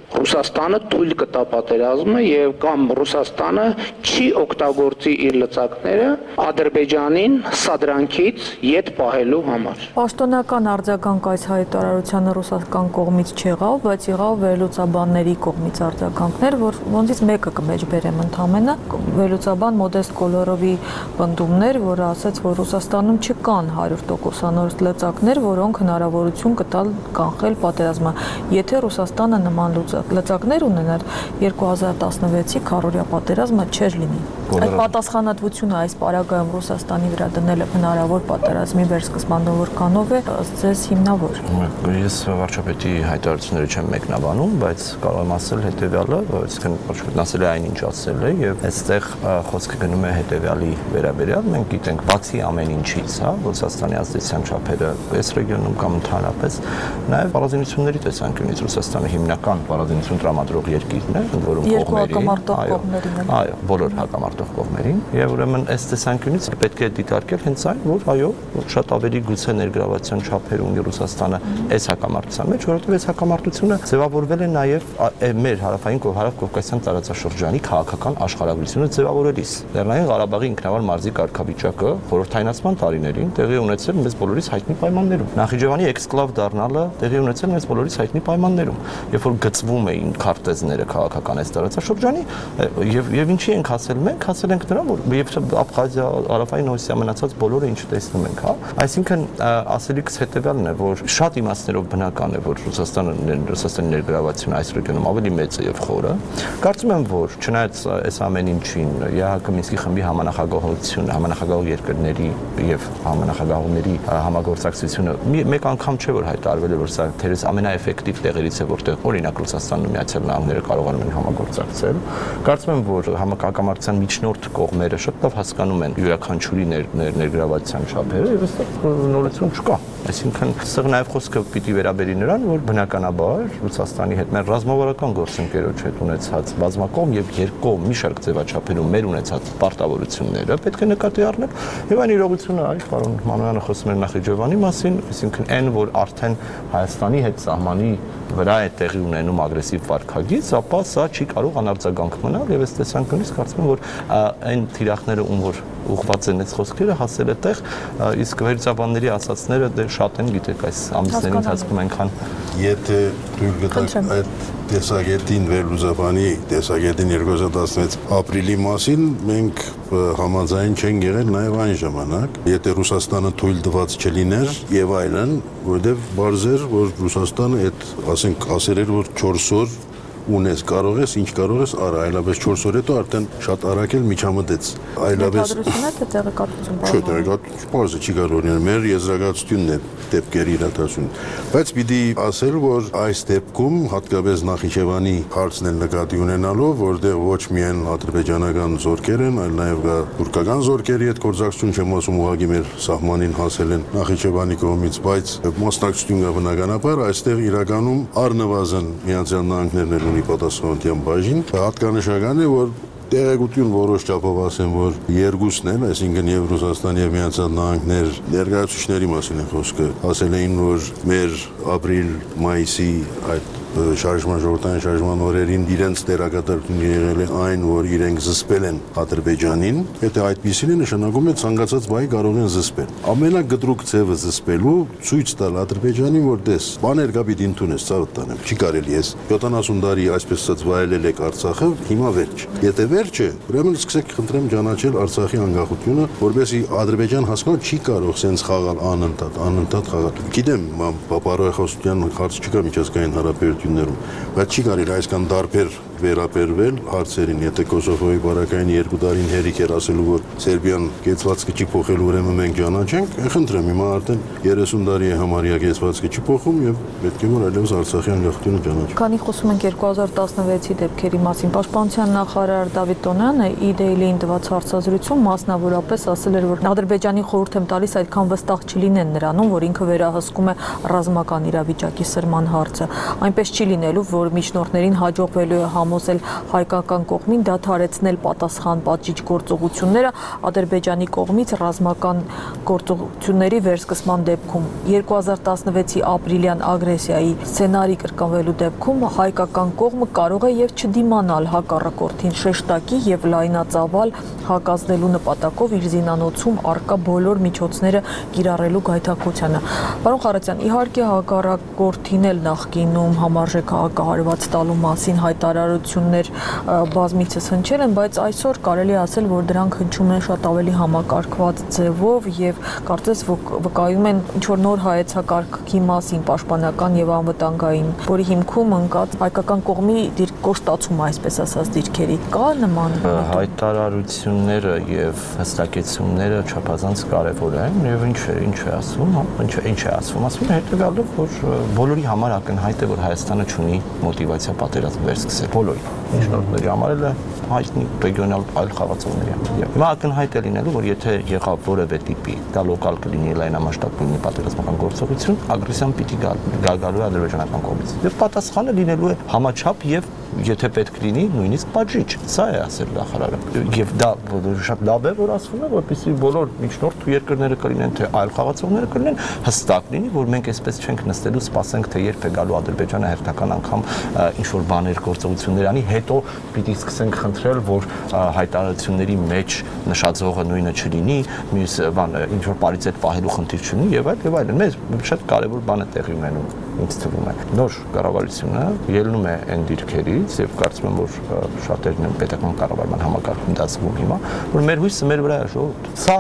Ռուսաստանը թույլ կտա պատերազմը եւ կամ Ռուսաստանը չի օգտագործի իր լծակները Ադրբեջանին սադրանքից յետ պահելու համար։ Պաշտոնական արձագանք այս հայտարարությանը ռուսական կողմից չեղավ, բայց եղավ վերլուծաբանների կողմից արձագանքներ, որ ոնցից մեկը կմեջբերեմ ընդամենը վերլուծաբան Մոդեստ Կոլորովի պնդումներ, որը ասաց, որ Ռուսաստանում չկան հարյուր տոկոսանոց լծակներ, որոնք հնարավորություն կտալ կանխել պատերազմը։ Եթե Ռուսաստանը նման լծակներ ունենար, երկու հազար տասնվեցի քառօրյա պատերազմը չէր լինի։ Այդ պատասխանատվությունը այս պարագայում Ռուսաստանի վրա դնելը հնարավոր պատերազմի վերսկսման որքանով է ձեզ հիմնավոր։ Ես վարչապետի հայտարարությունները չեմ մեկնաբանում, բայց կարող եմ ասել հետեւյալը, այսինքն վարչապետն ասել է այն, ինչ ասել է, եւ այստեղ խոսքը գնում է հետեւյալի վերաբերյալ։ Մենք գիտենք, բացի ամեն ինչից, հա, Ռուսաստանի ազդեցության չափերը այս ռեգիոնում կամ ընդհանրապես, նաեւ պարազինությունների տեսանկյունից Ռուսաստանը հիմնական պարազինություն տրամադրող երկիրն է, ընդ որում կողմերին, այո, բոլոր հակամարտող կողմերին, եւ ուրեմն այս տեսանկյունից պետք է դիտարկել հենց այն, որ այո, շատ ավելի գուցե ներգրավության չափեր ունի Ռուսաստանը այս հակամարտության մեջ, որովհետեւ այս հակամարտությունը ձևավորվել է նաեւ մեր հարավային հարավ-կովկասյան տարածաշրջանի քաղաքական աշխարհագրությունը ձևավորելիս։ Լեռնային Ղարաբաղի ինքնավար մարզի կարգավիճակը խորհրդայնացման տարիներին տեղի ունեցել մեզ բոլորիս հայտնի պայմաններում։ Նախիջևանի էքսկլավ դառնալը տեղի ունեցել մեզ բոլորիս հայտնի պայմաններում, երբ որ գծվում էին քարտեզները քաղաքական այս տարածաշրջանի եւ եւ ինչի ենք հասել մենք, հասել ենք նրան, որ եւ Աբխազիա, Հարավային Օսիա մնացած բոլորը ինչ տեսնում ենք, հա։ Այսինքն ասելիքս հետեւյալն է, որ շատ իմաստներով բնական է, որ Ռուսաստանը Ռուսաստանի ներգրավությունը այս ռեգիոնում ավելի մեծ է եւ խորը։ Կարծում եմ, որ չնայած այս ամեն ինչին ԵԱՀԿ Մինսկի խմբի համանախագահությունը, համանախագահող երկրների եւ համանախագահողների համագործակցությունը մեկ անգամ չէ որ հայտարարվել է, որ սա թերևս ամենաէֆեկտիվ տեղերից է, որտեղ օրինակ Ռուսաստանն ու Միացյալ Նահանգները կարողանում են համագործակցել։ Կարծում եմ, որ համակարգամարտության միջնորդ կողմերը շատ լավ հասկանում են յուրաքանչյուրի ներգրավության չափերը եւ այստեղ նորություն չկա։ Այսինքն սա նաեւ խոսքը պիտի վերաբերի նրան, որ բնականաբար Ռուսաստանի հետ մեր ռազմավարական գործընկերոջ հետ ունեցած բազմակողմ եւ երկկողմ մի շարք ձևաչափերում մեր ունեցած պարտավորությունները պետք է նկատի առնել եւ այն իրողությունը, այ պարոն Մանոյանը խոսում էր Նախիջևանի մասին, այսինքն այն, որ արդեն Հայաստանի հետ սահմանի վրա է տեղի ունենում ագրեսիվ վարքագիծ, ապա սա չի կարող անարձագանք մնալ եւ այս տեսանկյունից կարծում եմ, որ այն թիրախները, ում որ ուղղված են այս խոսքերը, հասել է տեղ, իսկ վերլուծաբանների ասածները դե շատ են, գիտեք, այս ամիսների ընթացքում այնքան եթե թույլ գտակ այդ տեսակետին վերլուծաբանի տեսակետին երկու հազար տասնվեց ապրիլի մասին մենք համաձայն չեն եղել նաև այն ժամանակ, եթե Ռուսաստանը թույլ տված չլիներ եւ այլն, որովհետեւ բարձ էր, որ Ռուսաստանը այդ, ասենք, ասել էր, որ չորս օր ունես, կարող ես, ինչ կարող ես, արա, այլապես չորս օր հետո արդեն շատ արագ էլ միջամտեց։ Այլապես տեղեկատվություն Չէ, տեղեկատվություն բարձր չի կարող լինել, մեր եզրակացությունն է դեպքերի իրադարձություն։ Բայց պիտի ասել, որ այս դեպքում հատկապես Նախիջևանի հարցն էլ նկատի ունենալով, որտեղ ոչ միայն ադրբեջանական զորքեր են, այլ նաև կա թուրքական զորքերի հետ գործակցություն, չեմ ասում ուղղակի մեր սահմանին հասել են Նախիջևանի կողմից, բայց մասնակցություն կա բնականաբար, այստեղ իրականում առնվազն Միացյալ Նահանգներն ունի պատասխանատվության բաժին, հատկանշական է, որ տեղեկություն որոշ չափով ասեմ, որ երկուսն են, այսինքն եւ Ռուսաստան եւ Միացյալ Նահանգներ ներկայացուցիչների մասին է խոսքը, ասել էին, որ մեր ապրիլ-մայիսի այդ շարժման ժողովրդային շարժման օրերին իրենց դերակատարությունը եղել է այն, որ իրենք զսպել են Ադրբեջանին, եթե այդպիսին է նշանակում է ցանկացած բայ կարող են զսպել։ Ամենակտրուկ ձևը զսպելու ցույց տալ Ադրբեջանին, որ դες բաներ կա պիտի ընդունես, ցավդ տանեմ, չի կարելի էս յոթանասուն տարի այսպես ասած վայելել եք Արցախը, հիմա վերջ։ Եթե վերջ է, ուրեմն սկսեք խնդրեմ ճանաչել Արցախի անկախությունը, որովհետեւ Ադրբեջան հասկանա չի կարող սենց խաղալ անընդհատ, անընդհատ խաղալ։ Գիտեմ, պապարոյախոսության հարց չկա միջազգային հարաբերություններում, բայց չի կարելի այսքան դարբեր վերաբերվել հարցերին, եթե Կոսովոյի բարակային երկու տարին հերիք էր ասելու, որ Սերբիան կեցվածքը չի փոխել, ուրեմն մենք ճանաչենք, խնդրեմ, հիմա արդեն երեսուն տարի է համարյա կեցվածքը չի փոխում եւ պետք է որ այլևս Արցախի անկախությունը ճանաչենք։ Քանի խոսում ենք երկու հազար տասնվեցի դեպքերի մասին, Պաշտպանության նախարար Դավիթ Տոնյանը ի Daily-ին տված հարցազրույցում մասնավորապես ասել էր, որ Ադրբեջանին խորհուրդ եմ տալիս այդքան վստահ չլինեն նրանում, որ ինքը վերահսկում է ռազմական իրավիճակի սրման հարցը։ Այնպես այնպես չի լինելու, որ միջնորդներին հաջողվելու է համոզել հայկական կողմին դադարեցնել պատասխան պատժիչ գործողությունները Ադրբեջանի կողմից ռազմական գործողությունների վերսկսման դեպքում։ երկու հազար տասնվեցի ապրիլյան ագրեսիայի սցենարի կրկնվելու դեպքում հայկական կողմը կարող է եւ չդիմանալ հակառակորդին շեշտակի եւ լայնածավալ հակազդելու նպատակով իր զինանոցում արկա բոլոր միջոցները կիրառելու գայթակղությանը։ Պարոն Ղարացյան, իհարկե հակառակորդին էլ նախկինում համարժեք հակահարված տալու մասին հայտարարություններ բազմիցս հնչել են, բայց այսօր կարելի է ասել, որ դրանք հնչում են շատ ավելի համակարգված ձևով եւ կարծես վկայում են ինչ-որ նոր հայեցակարգի մասին, պաշտպանական եւ անվտանգային, որի հիմքում ընկած հայկական կողմի կոշտացում, այսպես ասած, դիրքերի կա նման հայտարարությունները եւ հստակեցումները չափազանց կարեւոր են եւ ինչ է ինչ է ասում, ինչ է ինչ է ասում, ասում է հետեւյալը, որ բոլորի համար ակնհայտ է, որ Հայաստանը ունի մոտիվացիա պատերազմ վերսկսել, բոլորի միջնորդների համար էլ հայտնի ռեգիոնալ այլ խաղացողների համար։ Հիմա ակնհայտ է լինելու, որ եթե եղավ որևէ տիպի, դա լոկալ կլինի, լայնամասշտաբ կլինի պատերազմական գործողություն, ագրեսիան պիտի գալու է ադրբեջանական կողմից։ Եվ պատասխանը լինելու է համաչափ եւ եթե պետք լինի, նույնիսկ պատժիչ։ Սա է ասել նախարարը։ Եվ դա շատ լավ է, որ ասվում է, որպեսզի բոլոր միջնորդ երկրները կլինեն, թե այլ խաղացողները կլինեն, հստակ լինի, որ մենք այսպես չենք նստելու, սպասենք, թե երբ է գալու Ադրբեջանը հերթական անգամ ինչ-որ բաներ գործողություններ անի, հետո պիտի սկսենք խնդրել, որ հայտարարությունների մեջ նշածողը նույնը չլինի, մյուս բան ինչ-որ պարիզետ պահելու խնդիր չլինի եւ այլ եւ այլն։ Մեզ շատ կարեւոր բան է տեղի ունենում, ինձ թվում է։ Նոր կառավարությունը ելնում է այն դիրքերից եւ կարծում եմ, որ շատերն են պետական կառավարման համակարգում դասվում հիմա, որ մեր հույսը մեր վրա է ժողովուրդ։ Սա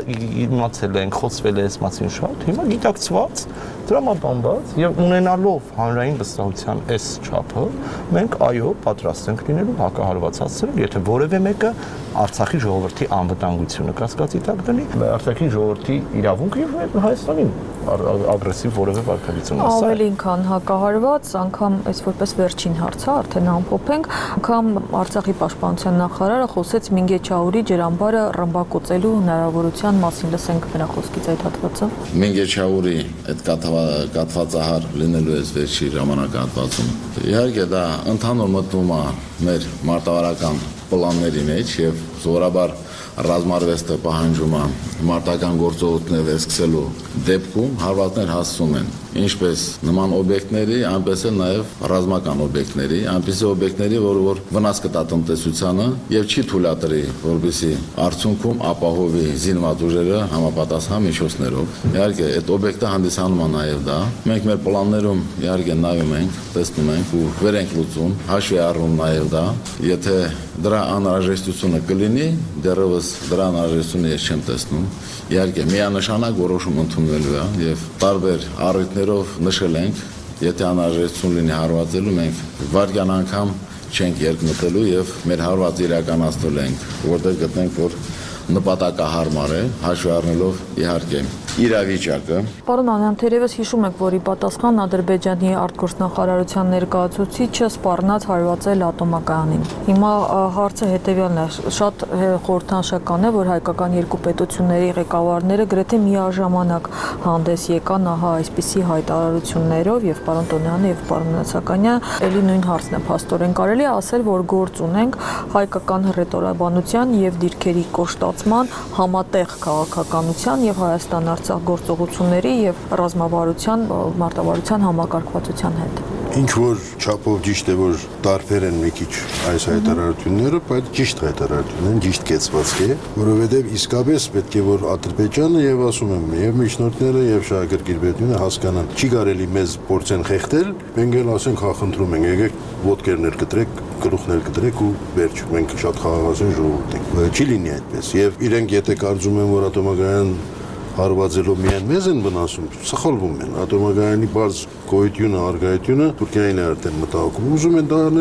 իմացել ենք, խոսվել է այս մասին շատ, հիմա գիտակցված, տրամաբանված եւ ունենալով հանրային վստահության այս չափը, մենք այո, պատրաստ ենք լինելու հակահարվածացնել, եթե որևէ մեկը Արցախի ժողովրդի անվտանգությունը կասկածի տակ դնի, Արցախի ժողովրդի իրավունքը եւ Հայաստանին ագրեսիվ որևէ վարկաբիծում ասա։ Ավելին քան հակահարված, անգամ այս որպես վերջին հարցը արդեն ամփոփենք, անգամ Արցախի պաշտպանության նախարարը խոսեց Մինգեչաուրի ջրամբարը ռմբակոծելու հնարավորության մասին, լսենք նրա խոսքից այդ հատվածը։ Մինգեչաուրի այդ կաթվածահար լինելու է վերջի ժամանակահատվածում։ Իհարկե դա ընդհանուր մտնում է մեր մարտավարական պլանների մեջ եւ սովորաբար ռազմարվեստը պահանջում է մարտական գործողություններ վերսկսելու դեպքում հարվածներ հասցում են ինչպես նման օբյեկտների, այնպես էլ նաև ռազմական օբյեկտների, այնպիսի օբյեկտների, որը որ վնաս կտա տնտեսությանը եւ չի թույլատրի, որպեսզի արդյունքում ապահովի զինված ուժերը համապատասխան միջոցներով։ Իհարկե, այդ օբյեկտը հանդիսանում է նաև դա։ Մենք մեր պլաններում իհարկե նայում ենք, տեսնում ենք ու վեր ենք լուծում, հաշվի առնում նաև դա։ Եթե դրա անհրաժեշտությունը կլինի, դեռևս դրա անհրաժեշտությունը ես չեմ տեսնում։ Իհարկե, միանշանակ որոշում ընդունվելու է եւ տարբեր առիթներով նշել ենք, եթե անհրաժեշտություն լինի հարվածելու, մենք վարկյան անգամ չենք երկմտելու եւ մեր հարվածը իրականացնելու ենք, որտեղ գտնենք, որ նպատակահարմար է, հաշվի առնելով իհարկե իրավիճակը։ Պարոն Անյան, թերևս հիշում եք, որ ի պատասխան Ադրբեջանի արտգործնախարարության ներկայացուցիչը սպառնաց հարվածել ատոմակայանին։ Հիմա հարցը հետևյալն է, շատ խորհրդանշական է, որ հայկական երկու պետությունների ղեկավարները գրեթե միաժամանակ հանդես եկան ահա այսպիսի հայտարարություններով եւ պարոն Տոնյանը եւ պարոն Նացականյանը ելի նույն հարցն է փաստորեն կարելի է ասել, որ գործ ունենք հայկական հռետորաբանության եւ դիրքերի կոշտացման համատեղ քաղաքականության եւ Հայաստան գործողությունների եւ ռազմավարության մարտավարության համակարգվածության հետ։ Ինչ որ չափով ճիշտ է, որ տարբեր են մի քիչ այս հայտարարությունները, բայց ճիշտ հայտարարությունն են, ճիշտ կեցվածք է, որովհետեւ իսկապես պետք է որ Ադրբեջանը եւ ասում եմ, եւ միջնորդները եւ շահագրգիռ պետությունը հասկանան, չի կարելի մեզ փորձեն խեղդել, մենք էլ ասենք, հա խնդրում ենք, եկեք ոտքերներ կտրեք, գլուխներ կտրեք ու վերջ, մենք շատ խաղաղասեր ժողովուրդ ենք։ Չի լինի այդպես։ Եվ իրենք եթե կարծում են, որ ատոմակայան հարվածելով միայն մեզ են վնասում, սխալվում են։ Ատոմակայանի բարձ գոյությունը, արգայությունը Թուրքիային է արդեն մտահոգում։ Ուզում են դա անել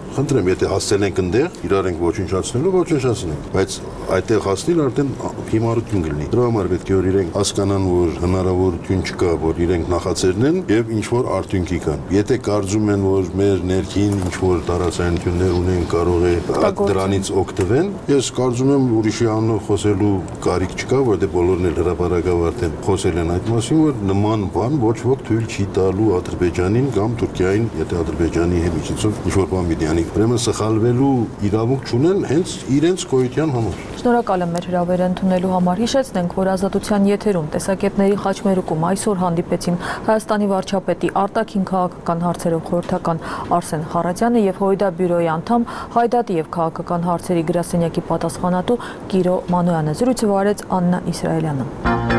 խնդրեմ, եթե հասցել ենք այնտեղ, իրար ենք ոչնչացնելու, ոչնչացնենք, բայց այդտեղ հասնել արդեն հիմարություն կլինի։ Դրա համար պետք է որ իրենք հասկանան, որ հնարավորություն չկա, որ իրենք նախաձեռնեն եւ ինչ որ արդյունքի կան։ Եթե կարծում են, որ մեր ներքին ինչ որ տարածայնություններ ունեն, կարող է դրանից օգտվեն, ես կարծում եմ ուրիշի անունով խոսելու կարիք չկա, որտեղ բոլորն էլ հրապարակավ արդեն խոսել են այդ մասին, որ նման բան ոչ ոք թույլ չի տալու Ադրբեջանին կամ Թուրքիային, եթե Ադրբեջանի միջոցով ինչ որ բան պիտի անի։ Ուրեմն սխալվելու իրավունք չունեն հենց իրենց գոյության համար։ Շնորհակալ եմ մեր հրավերը ընդունելու համար։ Հիշեցնենք, որ Ազատության եթերում տեսակետների խաչմերուկում այսօր հանդիպեցին Հայաստանի վարչապետի արտաքին քաղաքական հարցերով խորհրդական Արսեն Խառատյանը եւ Հույդա բյուրոյի անդամ Հայդատի եւ քաղաքական հարցերի գրասենյակի պատասխանատու Կիրո Մանոյանը։ Զրույցը վարեց Աննա Իսրայելյանը։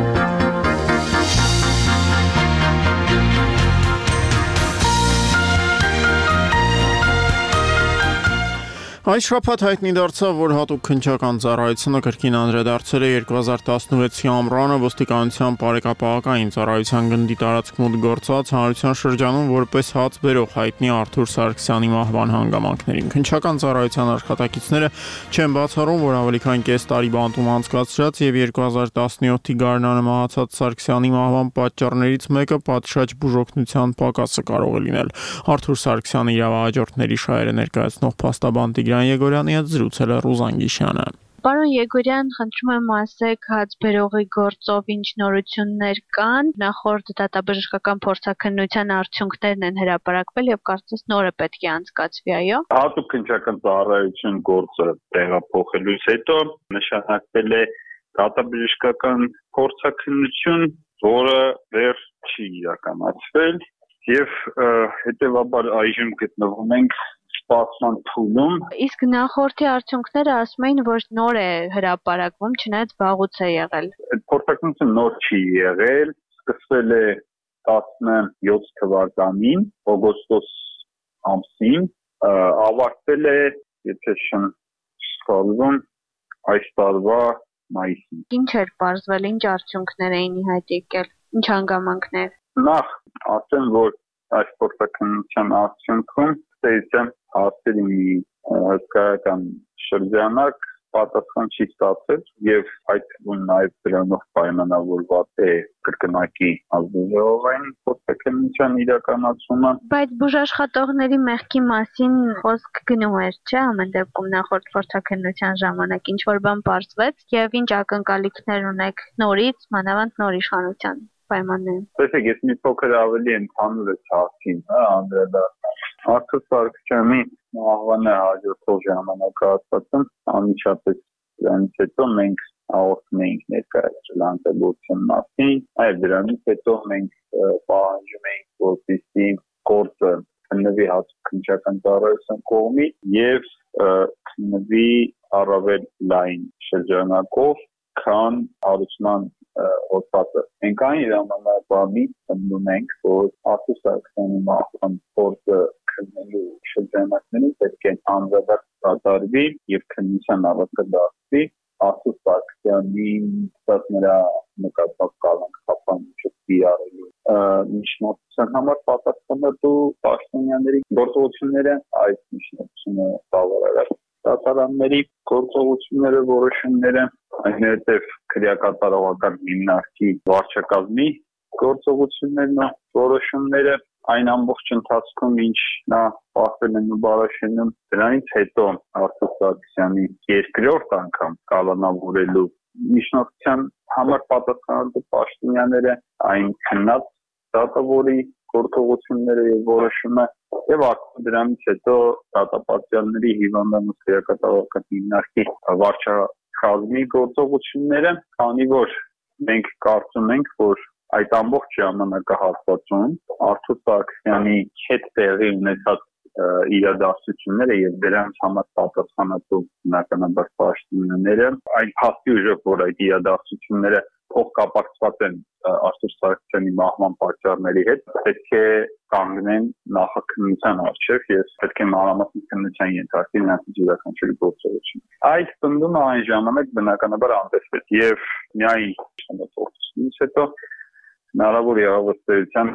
Այս շաբաթ հայտնի դարձավ, որ հատուկ քննչական ծառայությունը կրկին անդրադարձել է երկու հազար տասնվեցի ամռանը ոստիկանության բարեկապահական ծառայության գնդի տարածք մոտ գործած հանրության շրջանում որպես հաց բերող հայտնի Արթուր Սարգսյանի մահվան հանգամանքներին։ Քննչական ծառայության աշխատակիցները չեն բացառում, որ ավելի քան կես տարի բանտում անցկացրած եւ երկու հազար տասնյոթի գարնանը մահացած Սարգսյանի մահվան պատճառներից մեկը պատշաճ բուժօգնության պակասը կարող է լինել։ Արթուր Սարգսյանի իրավահաջորդների շահերը ներկայացնող փաստաբան Տիգրան Եգորյանի հետ զրուցել է Ռուզան Գիշյանը։ Պարոն Եգորյան, խնդրում եմ ասեք, հաց բերողի գործով ինչ նորություններ կան, նախորդ դատաբժշկական փորձաքննության արդյունքներն են հրապարակվել եւ կարծես նորը պետք է անցկացվի, այո։ Հատուկ քննչական ծառայություն գործը տեղափոխելուց հետո նշանակվել է դատաբժշկական փորձաքննություն, որը դեռ չի իրականացվել եւ հետեւաբար այժմ գտնվում ենք սպասման փուլում։ Իսկ նախորդի արդյունքները ասում էին, որ նոր է հրապարակվում, չնայած վաղուց է եղել։ Այդ փորձաքննությունը նոր չի եղել, սկսվել է տասնյոթ թվականին, օգոստոս ամսին, ավարտվել է, եթե չեմ սխալվում, այս տարվա մայիսին։ Ինչ էր պարզվել, ինչ արդյունքներ էին ի հայտ եկել, ինչ հանգամանքներ։ Նախ ասեմ, որ այս փորձաքննության արդյունքում ստեյցիան հասել մի հսկայական շրջանակ պատասխան չի ստացել եւ այդ թվում նաեւ դրանով պայմանավորված է կրկնակի ազգային փորձաքննության իրականացումը։ Բայց բուժաշխատողների մեղքի մասին խոսք գնում էր, չէ՞, ամեն դեպքում նախորդ փորձաքննության ժամանակ ինչ որ բան պարզվեց եւ ինչ ակնկալիքներ ունեք նորից, մանավանդ նոր իշխանության պայմաններում։ Տեսեք, ես մի փոքր ավելի ընդհանուր եմ հասցին, հա, անդրադառնալ։ Արթուր Սարգսյանի մահվանը հաջորդող ժամանակահատվածում անմիջապես դրանից հետո մենք հաղորդում էինք ներկայացրել հանրապետության մասին, այլ դրանից հետո մենք պահանջում էինք, որպեսզի գործը քննվի հատուկ քննչական ծառայության կողմից եւ քննվի առավել լայն շրջանակով, քան հարուցման հոդվածը։ Մենք այն ժամանակահատվածից ընդունում ենք, որ Արթուր Սարգսյանի մահվան գործը քննելու շրջանակներում պետք է անդրադարձ կատարվի եւ քննության ավարտը դարձվի Արթուր Սարգսյանի նրա նկատմամբ կալանք խափանիչը դիարելու միջնորդության համար պատասխանատու պաշտոնյաների գործողությունները այդ միջնորդությունը բավարարած դատարանների գործողությունները որոշումները այնուհետև քրեակատարողական հիմնարկի վարչակազմի գործողություններն ու որոշումները այն ամբողջ ընթացքում ինչ նա պահվել են ու բարաշենում դրանից հետո Արթուր Սարգսյանի երկրորդ անգամ կալանավորելու միջնորդության համար պատասխանատու պաշտոնյաները այն քննած դատավորի գործողությունները եւ որոշումը եւ արդեն դրանից հետո դատապատյալների հիվանդանոց քրեակատարողական հիմնարկի վարչակազմի գործողությունները, քանի որ մենք կարծում ենք, որ այդ ամբողջ ժամանակահատվածում Արթուր Սարգսյանի հետ տեղի ունեցած իրադարձությունները եւ դրանց համար պատասխանատու բնականաբար պաշտոնյաները այն փաստի ուժով, որ այդ իրադարձությունները փոխկապակցված են Արթուր Սարգսյանի մահվան պատճառների հետ, պետք է կանգնեն նախաքննության առջև եւ պետք է մանրամասն քննության ենթարկվի նրանց յուրաքանչյուրի գործողություն։ Այդ պնդումը այն ժամանակ բնականաբար անտեսվեց եւ միայն շնորհիվ հետո հնարավոր եղավ ըստ էության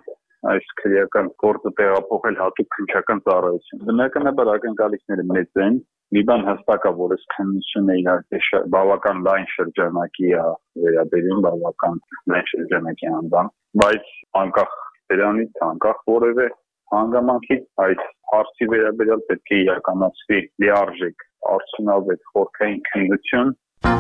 այս քրեական գործը տեղափոխել հատուկ քննչական ծառայություն։ Բնականաբար ակնկալիքները մեծ են։ Մի բան հստակ է, որ այս քննությունը իհարկե բավական լայն շրջանակի է վերաբերում, բավական լայն շրջանակի անվան, բայց անկախ դրանից, անկախ որևէ հանգամանքից այս հարցի վերաբերյալ պետք է իրականացվի լիարժեք արդյունավետ խորքային քննություն։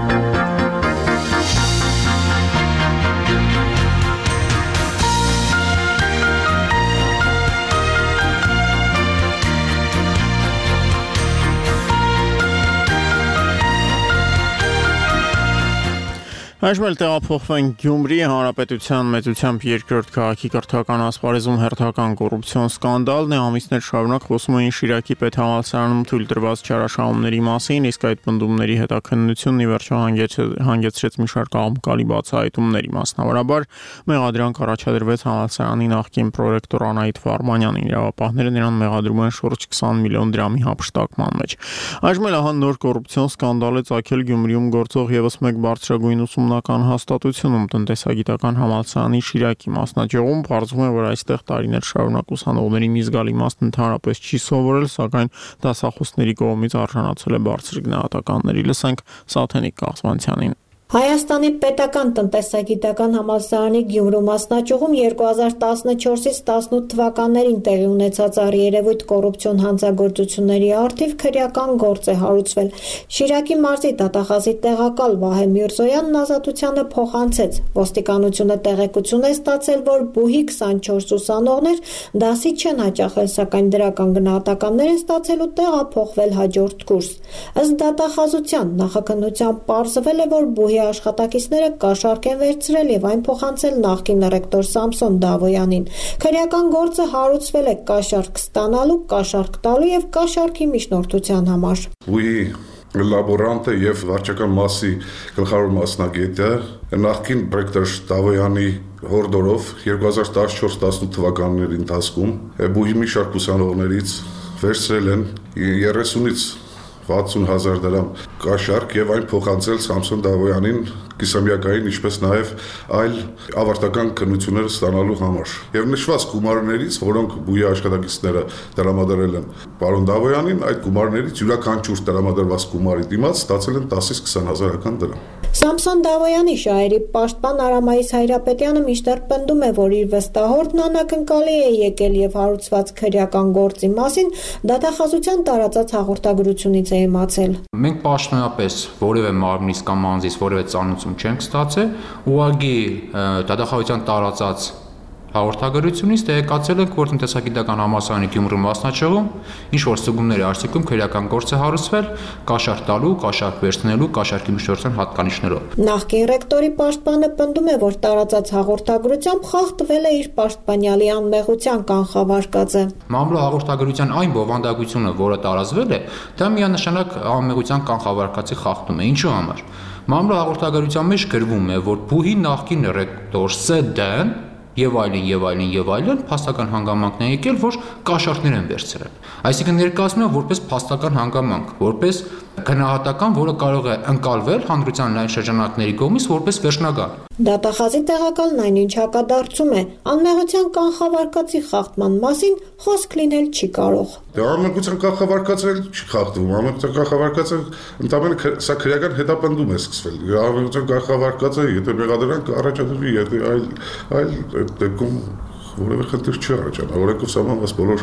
Այժմ էլ տեղափոխվենք Գյումրի Հանրապետության մեծությամբ երկրորդ քաղաքի կրթական ասպարեզում հերթական կոռուպցիոն սկանդալն է, ամիսներ շարունակ խոսում էին Շիրակի պետհամալսարանում թույլ տրված չարաշահումների մասին, իսկ այդ պնդումների հետաքննությունն ի վերջո հանգեցրեց մի շարք աղմկալի բացահայտումների, մասնավորաբար մեղադրանք առաջադրվեց համալսարանի նախկին պրոռեկտոր Անահիտ Վարմանյանին, իրավապահները նրան մեղադրում են շուրջ քսան միլիոն դրամի հափշտակման մեջ։ Այժմ էլ ահա նոր կոռուպցիոն սկանդալ է ծագել Գյումրիում գործող ևս մեկ բարձրագույն ուսումնական հաստատությունում տնտեսագիտական համալսարանի Շիրակի մասնաճյուղում պարզվում է, որ այստեղ տարիներ շարունակ ուսանողների մի զգալի մասն ընդհանրապես չի սովորել, սակայն դասախոսների կողմից արժանացել է բարձր գնահատականների։ Լսենք Սաթենիկ Կաղցմանցյանին։ Հայաստանի պետական տնտեսագիտական համալսարանի Գյումրու մասնաճյուղում երկու հազար տասնչորսից տասնութ թվականներին տեղի ունեցած առերևույթ կոռուպցիոն հանցագործությունների առթիվ քրեական գործ է հարուցվել։ Շիրակի մարզի դատախազի տեղակալ Վահե Միրզոյանն ազատությանը փոխանցեց։ Ոստիկանությունը տեղեկություն է ստացել, որ բուհի քսանչորս ուսանողներ դասի չեն հաճախել, սակայն դրական գնահատականներ են ստացել ու տեղափոխվել հաջորդ կուրս։ Ըստ դատախազության նախաքննության պարզվել է, որ բուհի աշխատակիցները կաշառք են վերցրել եւ այն փոխանցել նախկին ռեկտոր Սամսոն Դավոյանին։ Քրեական գործը հարուցվել է կաշառք ստանալու, կաշառք տալու եւ կաշառքի միջնորդության համար։ Բուհի լաբորանտը եւ վարչական մասի գլխավոր մասնագետը նախկին ռեկտոր Դավոյանի հորդորով երկու հազար տասնչորս տասնութ թվականների ընթացքում բուհի մի շարք ուսանողներից վերցրել են երեսունից վաթսուն հազար դրամ կաշառք եւ այն փոխանցել Սամսոն Դավոյանին կիսամյակային, ինչպես նաեւ այլ ավարտական քննություններ ստանալու համար։ Եվ նշված գումարներից, որոնք բուհի աշխատակիցները տրամադրել են պարոն Դավոյանին, այդ գումարներից յուրաքանչյուր տրամադրված գումարի դիմաց ստացել են տասից քսան հազարական դրամ։ Սամսոն Դավոյանի շահերի պաշտպան Արամայիս Հայրապետյանը միշտեր պնդում է, որ իր վստահորդն անակնկալի է եկել եւ հարուցված քրեական գործի մասին դատախազության տարածած հաղորդագրությունից է իմացել։ Մենք պաշտոնապես որևէ մարմնից կամ անձից որևէ ծանուցում չենք ստացել, ուղղակի դատախազության տարածած հաղորդագրությունից տեղեկացել ենք, որ տնտեսագիտական համալսարանի Գյումրու մասնաճյուղում ինչ որ ստուգումների արդյունքում քրեական գործ է հարուցվել կաշառք տալու, կաշառք վերցնելու, կաշառքի միջնորդության հատկանիշներով։ Նախկին ռեկտորի պաշտպանը պնդում է, որ տարածած հաղորդագրությամբ խախտվել է իր պաշտպանյալի անմեղության կանխավարկածը։ Մամլո հաղորդագրության այն բովանդակությունը, որը տարածվել է, դա միանշանակ անմեղության կանխավարկածի խախտում է։ Ինչու համար։ Մամլո հաղորդագրության մեջ գրվում է, որ բուհի նախկին ռեկտոր Ս.Դ.-ն եւ այլն եւ այլն եւ այլն փաստական հանգամանքն է եկել, որ կաշառքներ են վերցրել։ Այսինքն ներկայացնում է որպես փաստական հանգամանք, որպես գնահատական, որը կարող է ընկալվել հանրության լայն շրջանակների կողմից որպես վերջնական։ Դատախազի տեղակալն այնինչ հակադարձում է, անմեղության կանխավարկածի խախտման մասին խոսք լինել չի կարող։ Դա անմեղության կանխավարկածը չի խախտվում, անմեղության կանխավարկածը ընդհանրապես սա քրեական հետապնդում է սկսվել։ Անմեղության կանխավարկածը, եթե մեղադրանք առաջադրվի, եթե այլ այլ դեպքում որևէ խնդիր չի առաջանա, օրենքով սահմանված բոլոր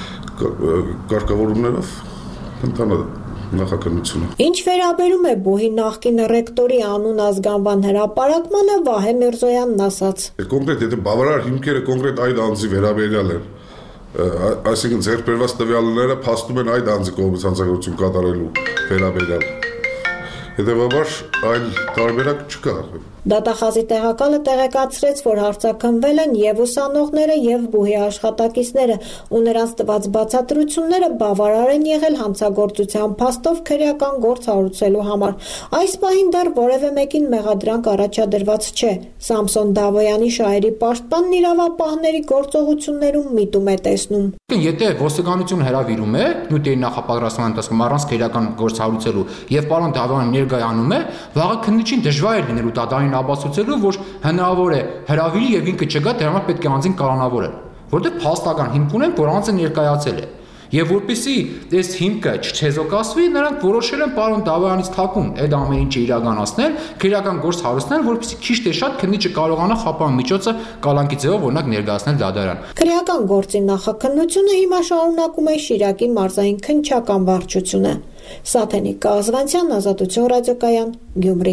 կարգավորումներով ընդհանուր նախաքննությունը։ Ինչ վերաբերում է բուհի նախկին ռեկտորի անուն ազգանվան հրապարակմանը, Վահե Միրզոյանն ասաց. Կոնկրետ եթե բավարար հիմքերը կոնկրետ այդ անձի վերաբերյալ են, այսինքն ձեռքբերված տվյալները փաստում են այդ անձի կողմից հանցագործություն կատարելու վերաբերյալ։ Հետևաբար այլ տարբերակ չկա։ Դատախազի տեղակալը տեղեկացրեց, որ հարցաքննվել են եւ ուսանողները եւ բուհի աշխատակիցները ու նրանց տված բացատրությունները բավարար են եղել հանցագործության փաստով քրեական գործ հարուցելու համար։ Այս պահին դեռ որևէ մեկին մեղադրանք առաջադրված չէ։ Սամսոն Դավոյանի շահերի պաշտպանն իրավապահների գործողություններում միտում է տեսնում։ Եթե ոստիկանությունը հրավիրում է նյութերի նախապատրաստման ընթացքում առանց քրեական գործ հարուցելու եւ պարոն Դավոյանը ներկայանում է, վաղը քննիչին դժվար է լինելու տադարին ապացուցելու, որ հնարավոր է հրավիրի եւ ինքը չգա, դրա համար պետք է անձին կալանավորել։ որտեղ փաստական հիմք ունենք, որ անձը ներկայացել է։ Եվ որպեսզի այս հիմքը չչեզոքացվի, նրանք որոշել են պարոն Դավայանից թաքուն այդ ամեն ինչը իրականացնել, քրեական գործ հարուցնել, որպեսզի քիչ թե շատ քննիչը կարողանա խափան միջոցը կալանքի ձևով օրինակ ներկայացնել դատարան։ Քրեական գործի նախաքննությունը հիմա շարունակում է Շիրակի մարզային քննչական վարչությունը։ Սաթենիկ Կազվանցյան, Ազատություն ռադիոկայան, Գյումրի։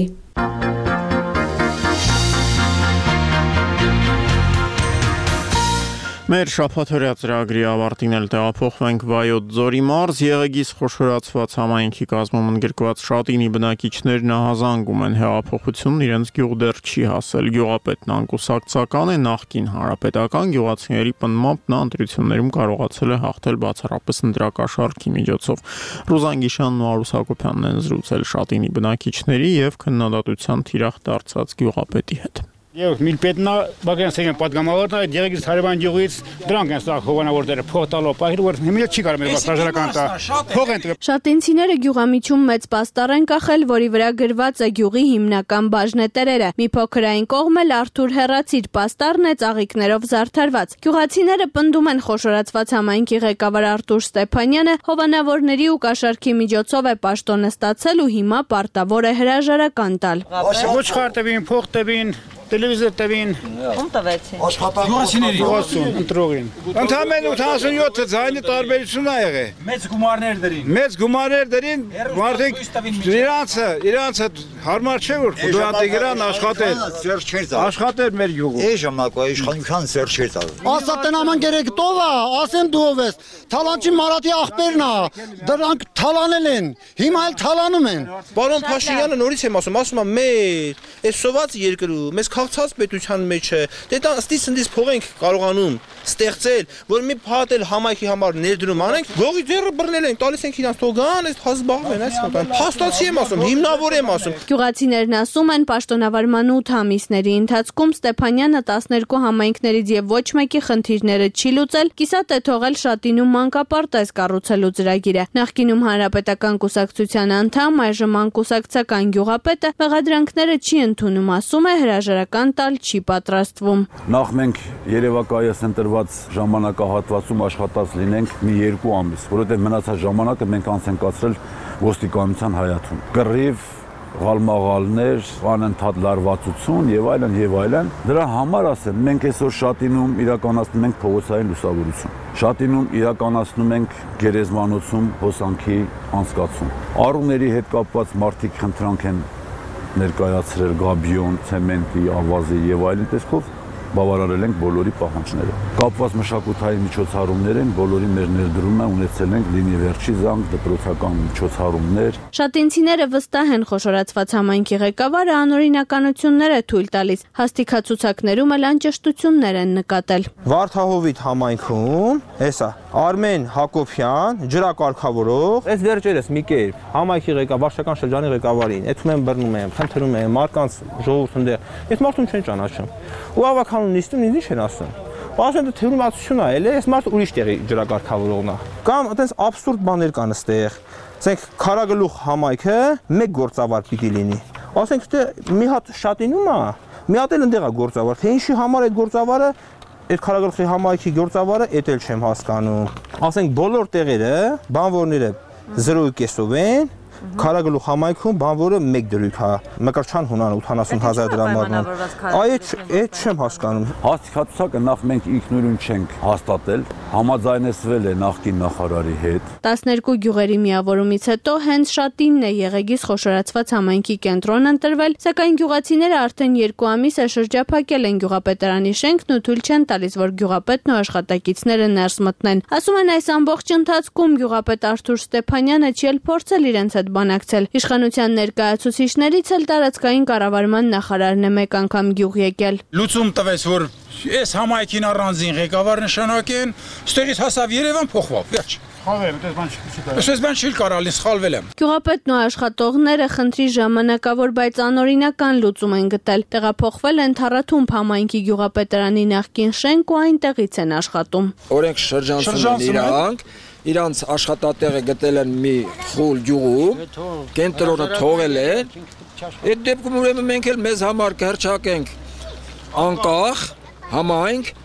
Մեր շաբաթօրյա ծրագրի ավարտին էլ տեղափոխվենք Վայոց ձորի մարզ, Եղեգիս խոշորացված համայնքի կազմում ընդգրկված Շատինի բնակիչներն ահազանգում են հեղափոխությունն իրենց գյուղ դեռ չի հասել։ Գյուղապետն անկուսակցական է, նախկին հանրապետական գյուղացիների պնդմամբ նա ընտրություններում կարողացել է հաղթել բացառապես ընտրակաշառքի միջոցով։ Ռուզան Գիշյանն ու Արուս Հակոբյանն են զրուցել Շատինի բնակիչների եւ քննադատության թիրախ դարձած գյուղապետի հետ։ Եվ միլպետնա բակյանցային պատգամավորն այդ Եղեգիս Հարևան գյուղից դրանք են սա հովանավորները փող տալով պահիր որ հիմա չի կարող մեր բաժանական տա փող են տվել։ Շատինցիները գյուղամիջում մեծ պաստառ են կախել, որի վրա գրված է գյուղի հիմնական բաժնետերերը։ Մի փոքրային կողմ էլ Արթուր Հեռացիր պաստառն է ծաղիկներով զարդարված։ Գյուղացիները պնդում են խոշորացված համայնքի ղեկավար Արթուր Ստեփանյանը հովանավորների ու կաշառքի միջոցով է պաշտոնը ստացել ու հիմա պարտավոր է հրաժարական տալ։ Ոչ խարտևին, փող տվին Տելևիզոր տվին։ Ում տվեցին։ Աշխատատեղիների յոթսուն ընտրողին։ Ընդհանրապես ութանասունյոթ ձայնի տարբերություն ա եղել։ Մեծ գումարներ դրին։ Մեծ գումարներ դրին, մարդիկ իրանցը, իրանցը հարմար չէ որ դուրանտիգրան աշխատել։ Սեր չէր տալ։ Աշխատել մեր յուղում։ Է ժամանակվա իշխանության սեր չէր տալ։ Ասա տնաման գերեկտով է, ասեմ դու ով ես։ Թալանչի Մարատի աղբերն է։ Դրանք թալանել են։ Հիմա էլ թալանում են։ Պարոն Փաշինյանը նորից եմ ասում, ասում է մեր այս սոված երկրում, այս քաղցած պետության մեջ է, դե դա ըստիս ընդից փող ենք կարողանում ստեղծել, որ մի փաթել համայնքի համար ներդրում անենք, գողի ձեռը բռնել են, տալիս ենք իրանց թող գան, այս հազբաղվեն, այսինքն փաստացի եմ ասում, հիմնավոր եմ ասում։ Գյուղացիներն ասում են պաշտոնավարման ութ ամիսների ընթացքում Ստեփանյանը տասներկու համայնքներից եւ ոչ մեկի խնդիրները չի լուծել, կիսատ է թողել Շատինում մանկապարտեզ կառուցելու ծրագիրը։ Նախկինում հանրապետական կուսակցության անդամ, այժմ անկուսակցական գյուղապետը մեղադրանքները չի ընդունում, ասում է հրաժարական տալ չի պատրաստվում։ Նախ մենք երևակայես ընտրված ժամանակահատվածում աշխատած լինենք մի երկու ամիս, որովհետև մնացած ժամանակը մենք անց ենք կացրել ոստիկանության հայաթում։ Կռիվ, ղալմաղալներ, անընդհատ լարվածություն եւ այլն եւ այլն։ Դրա համար ասեմ, մենք այսօր Շատինում իրականացնում ենք փողոցային լուսավորություն։ Շատինում իրականացնում ենք գերեզմանոցում հոսանքի անցկացում։ Առուների հետ կապված մարդիկ խնդրանք են ներկայացրել գաբիոն, ցեմենտի, ավազի եւ այլն տեսքով բավարարել ենք բոլորի պահանջները։ Կապված մշակութային միջոցառումներ են, բոլորի մեր ներդրումը ունեցել ենք լինի վերջի զանգ, դպրոցական միջոցառումներ։ Շատինցիները վստահ են խոշորացված համայնքի ղեկավարը անօրինականություններ է թույլ տալիս, հաստիքացուցակներում էլ անճշտություններ են նկատել։ Վարդահովիտ համայնքում, հեսա Արմեն Հակոբյան, ջրակարգավորող, այս վերջերս մի կերպ համայնքի ղեկավար, վարչական շրջանի ղեկավարին, այդում եմ բռնում եմ, խնդրում եմ, մարկանց ժողովուրդ ընդեղ, այս մարդուն չեն ճանաչում։ Ու ավականուն նիստում ինձ ինչ են ասում։ Ասեն դա թերումացություն է, էլի այս մարդը ուրիշ տեղի ջրակարգավորողն է։ Կամ այտենց աբսուրդ բաներ կան այստեղ։ Ասենք քարագլուխ համայնքը մեկ գործավար պիտի լինի։ Ասենք թե մի հատ Շատինում է, մի հատ էլ ընդեղ է գործավար, թե ինչի համար այդ գործավարը այդ քարագլուխի համայնքի գործավարը էդ էլ չեմ հասկանում։ Ասենք բոլոր տեղերը, բանվորները զրո կեսով են, քարագլուխ համայնքում բանվորը մեկ դրույթ է։ Մկրտչյան հունան ութանասուն հազար դրամ առնում։ Այդ այդ չեմ հասկանում։ Հաստիքացուցակը նախ մենք ինքնուրույն չենք հաստատել, համաձայնեցվել է նախկին նախարարի հետ։ տասներկու գյուղերի միավորումից հետո հենց Շատինն է Եղեգիս խոշորացված համայնքի կենտրոն ընտրվել, սակայն գյուղացիները արդեն երկու ամիս է շրջափակել են գյուղապետարանի շենքն ու թույլ չեն տալիս, որ գյուղապետն ու աշխատակիցները ներս մտնեն։ Ասում են այս ամբողջ ընթացքում գյուղապետ Արթուր Ստեփանյանը չի էլ փորձել իրենց հետ բանակցել։ Իշխանության ներկայացուցիչներից էլ տարածքային կառավարման նախարարն է մեկ անգամ գյուղ եկել։ Լուծում տվեց, որ այս համայնքին առանձին ղեկավար նշանակեն, ստեղից հասավ Երևան փոխվավ, վերջ։ Խաղեմ, այդպես բան չի։ Այսպես բան չի կարալ, սխալվել եմ։ Գյուղապետն ու աշխատողները խնդրի ժամանակավոր, բայց անօրինական լուծում են գտել։ Տեղափոխվել են Թառաթումբ համայնքի գյուղապետարանի նախկին շենք ու այնտեղից են աշխատում։ Օրենք շրջանցում են իրանք, իրանց աշխատատեղը գտել են մի խուլ գյուղում, կենտրոնը թողել են։ Այդ դեպքում ուրեմն մենք էլ մեզ համար կհրճակենք անկախ համայնք,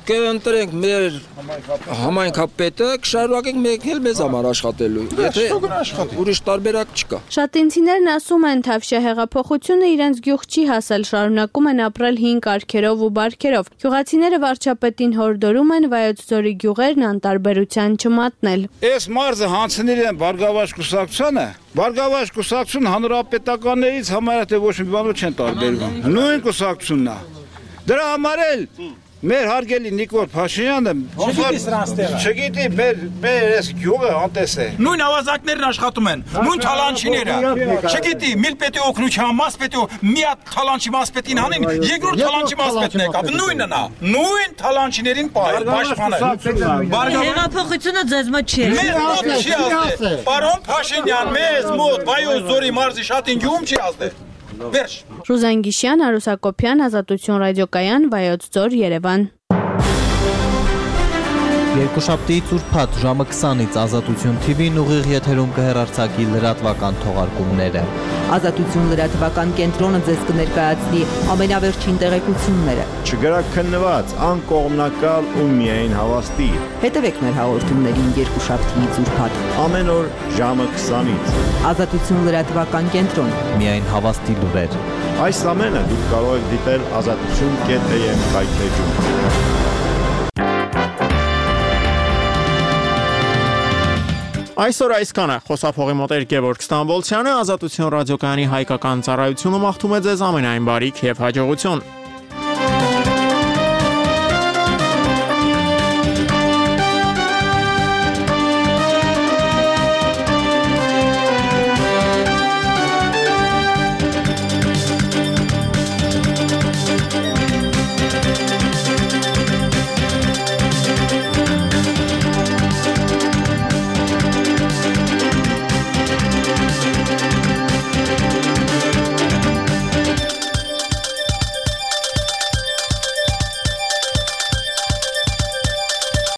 կընտրենք մեր համայնքապետը, կշարունակենք մենք էլ մեզ համար աշխատելու։ Եթե ուրիշ տարբերակ չկա։ Շատինցիներն ասում են, Թավշյա հեղափոխությունը իրենց գյուղ չի հասել, շարունակում են ապրել հին կարգերով ու բարքերով։ Գյուղացիները վարչապետին հորդորում են Վայոց ձորի գյուղերն անտարբերության չմատնել։ Այս մարզը հանցնել են Բարգավաճ կուսակցությանը, Բարգավաճ կուսակցություն հանրապետականներից համարյա թե ոչ մի բանով չեն տարբերվում։ Նույն կուսակցությունն է։ Դրա համար էլ մեր հարգելի Նիկոլ Փաշինյանը չգիտի մեր մեր այս գյուղը անտես է։ Նույն ավազակներն աշխատում են, նույն թալանչիները։ Չգիտի միլպետի օգնության մասպետի մի հատ թալանչի մասպետին հանին, երկրորդ թալանչի մասպետն է կապ, նույնն է։ Նույն թալանչիներին պաշտպանել։ Հեղափոխությունը ձեզ մոտ չի։ Մեր մոտ չի ասել։ Պարոն Փաշինյան, մեզ մոտ Վայոց ձորի մարզի շատին գյուղում չի ասել։ Վերջ։ Ռուզան Գիշյան, Արուս Հակոբյան, Ազատություն ռադիոկայան, Վայոց ձոր, Երևան։ Երկուշաբթիից ուրբաթ ժամը քսանից Ազատություն Թի Վին ուղիղ եթերում կհեռարձակի լրատվական թողարկումները։ Ազատություն լրատվական կենտրոնը ձեզ կներկայացնի ամենավերջին տեղեկությունները։ Չգրակ քննված, անկողմնակալ ու միայն հավաստի։ Հետևեք մեր հաղորդումներին երկուշաբթիից ուրբաթ ամեն օր ժամը քսանից։ Ազատություն լրատվական կենտրոն։ Միայն հավաստի լուրեր։ Այս ամենը դուք կարող եք դիտել ազատություն կետ էյ էմ հայթեջում։ Այսօր այսքանը խոսափողի մոտ էր Գևորգ Ստամբոլցյանը, Ազատություն ռադիոկայանի հայկական ծառայությունը մաղթում է ձեզ ամենայն բարիք եւ հաջողություն։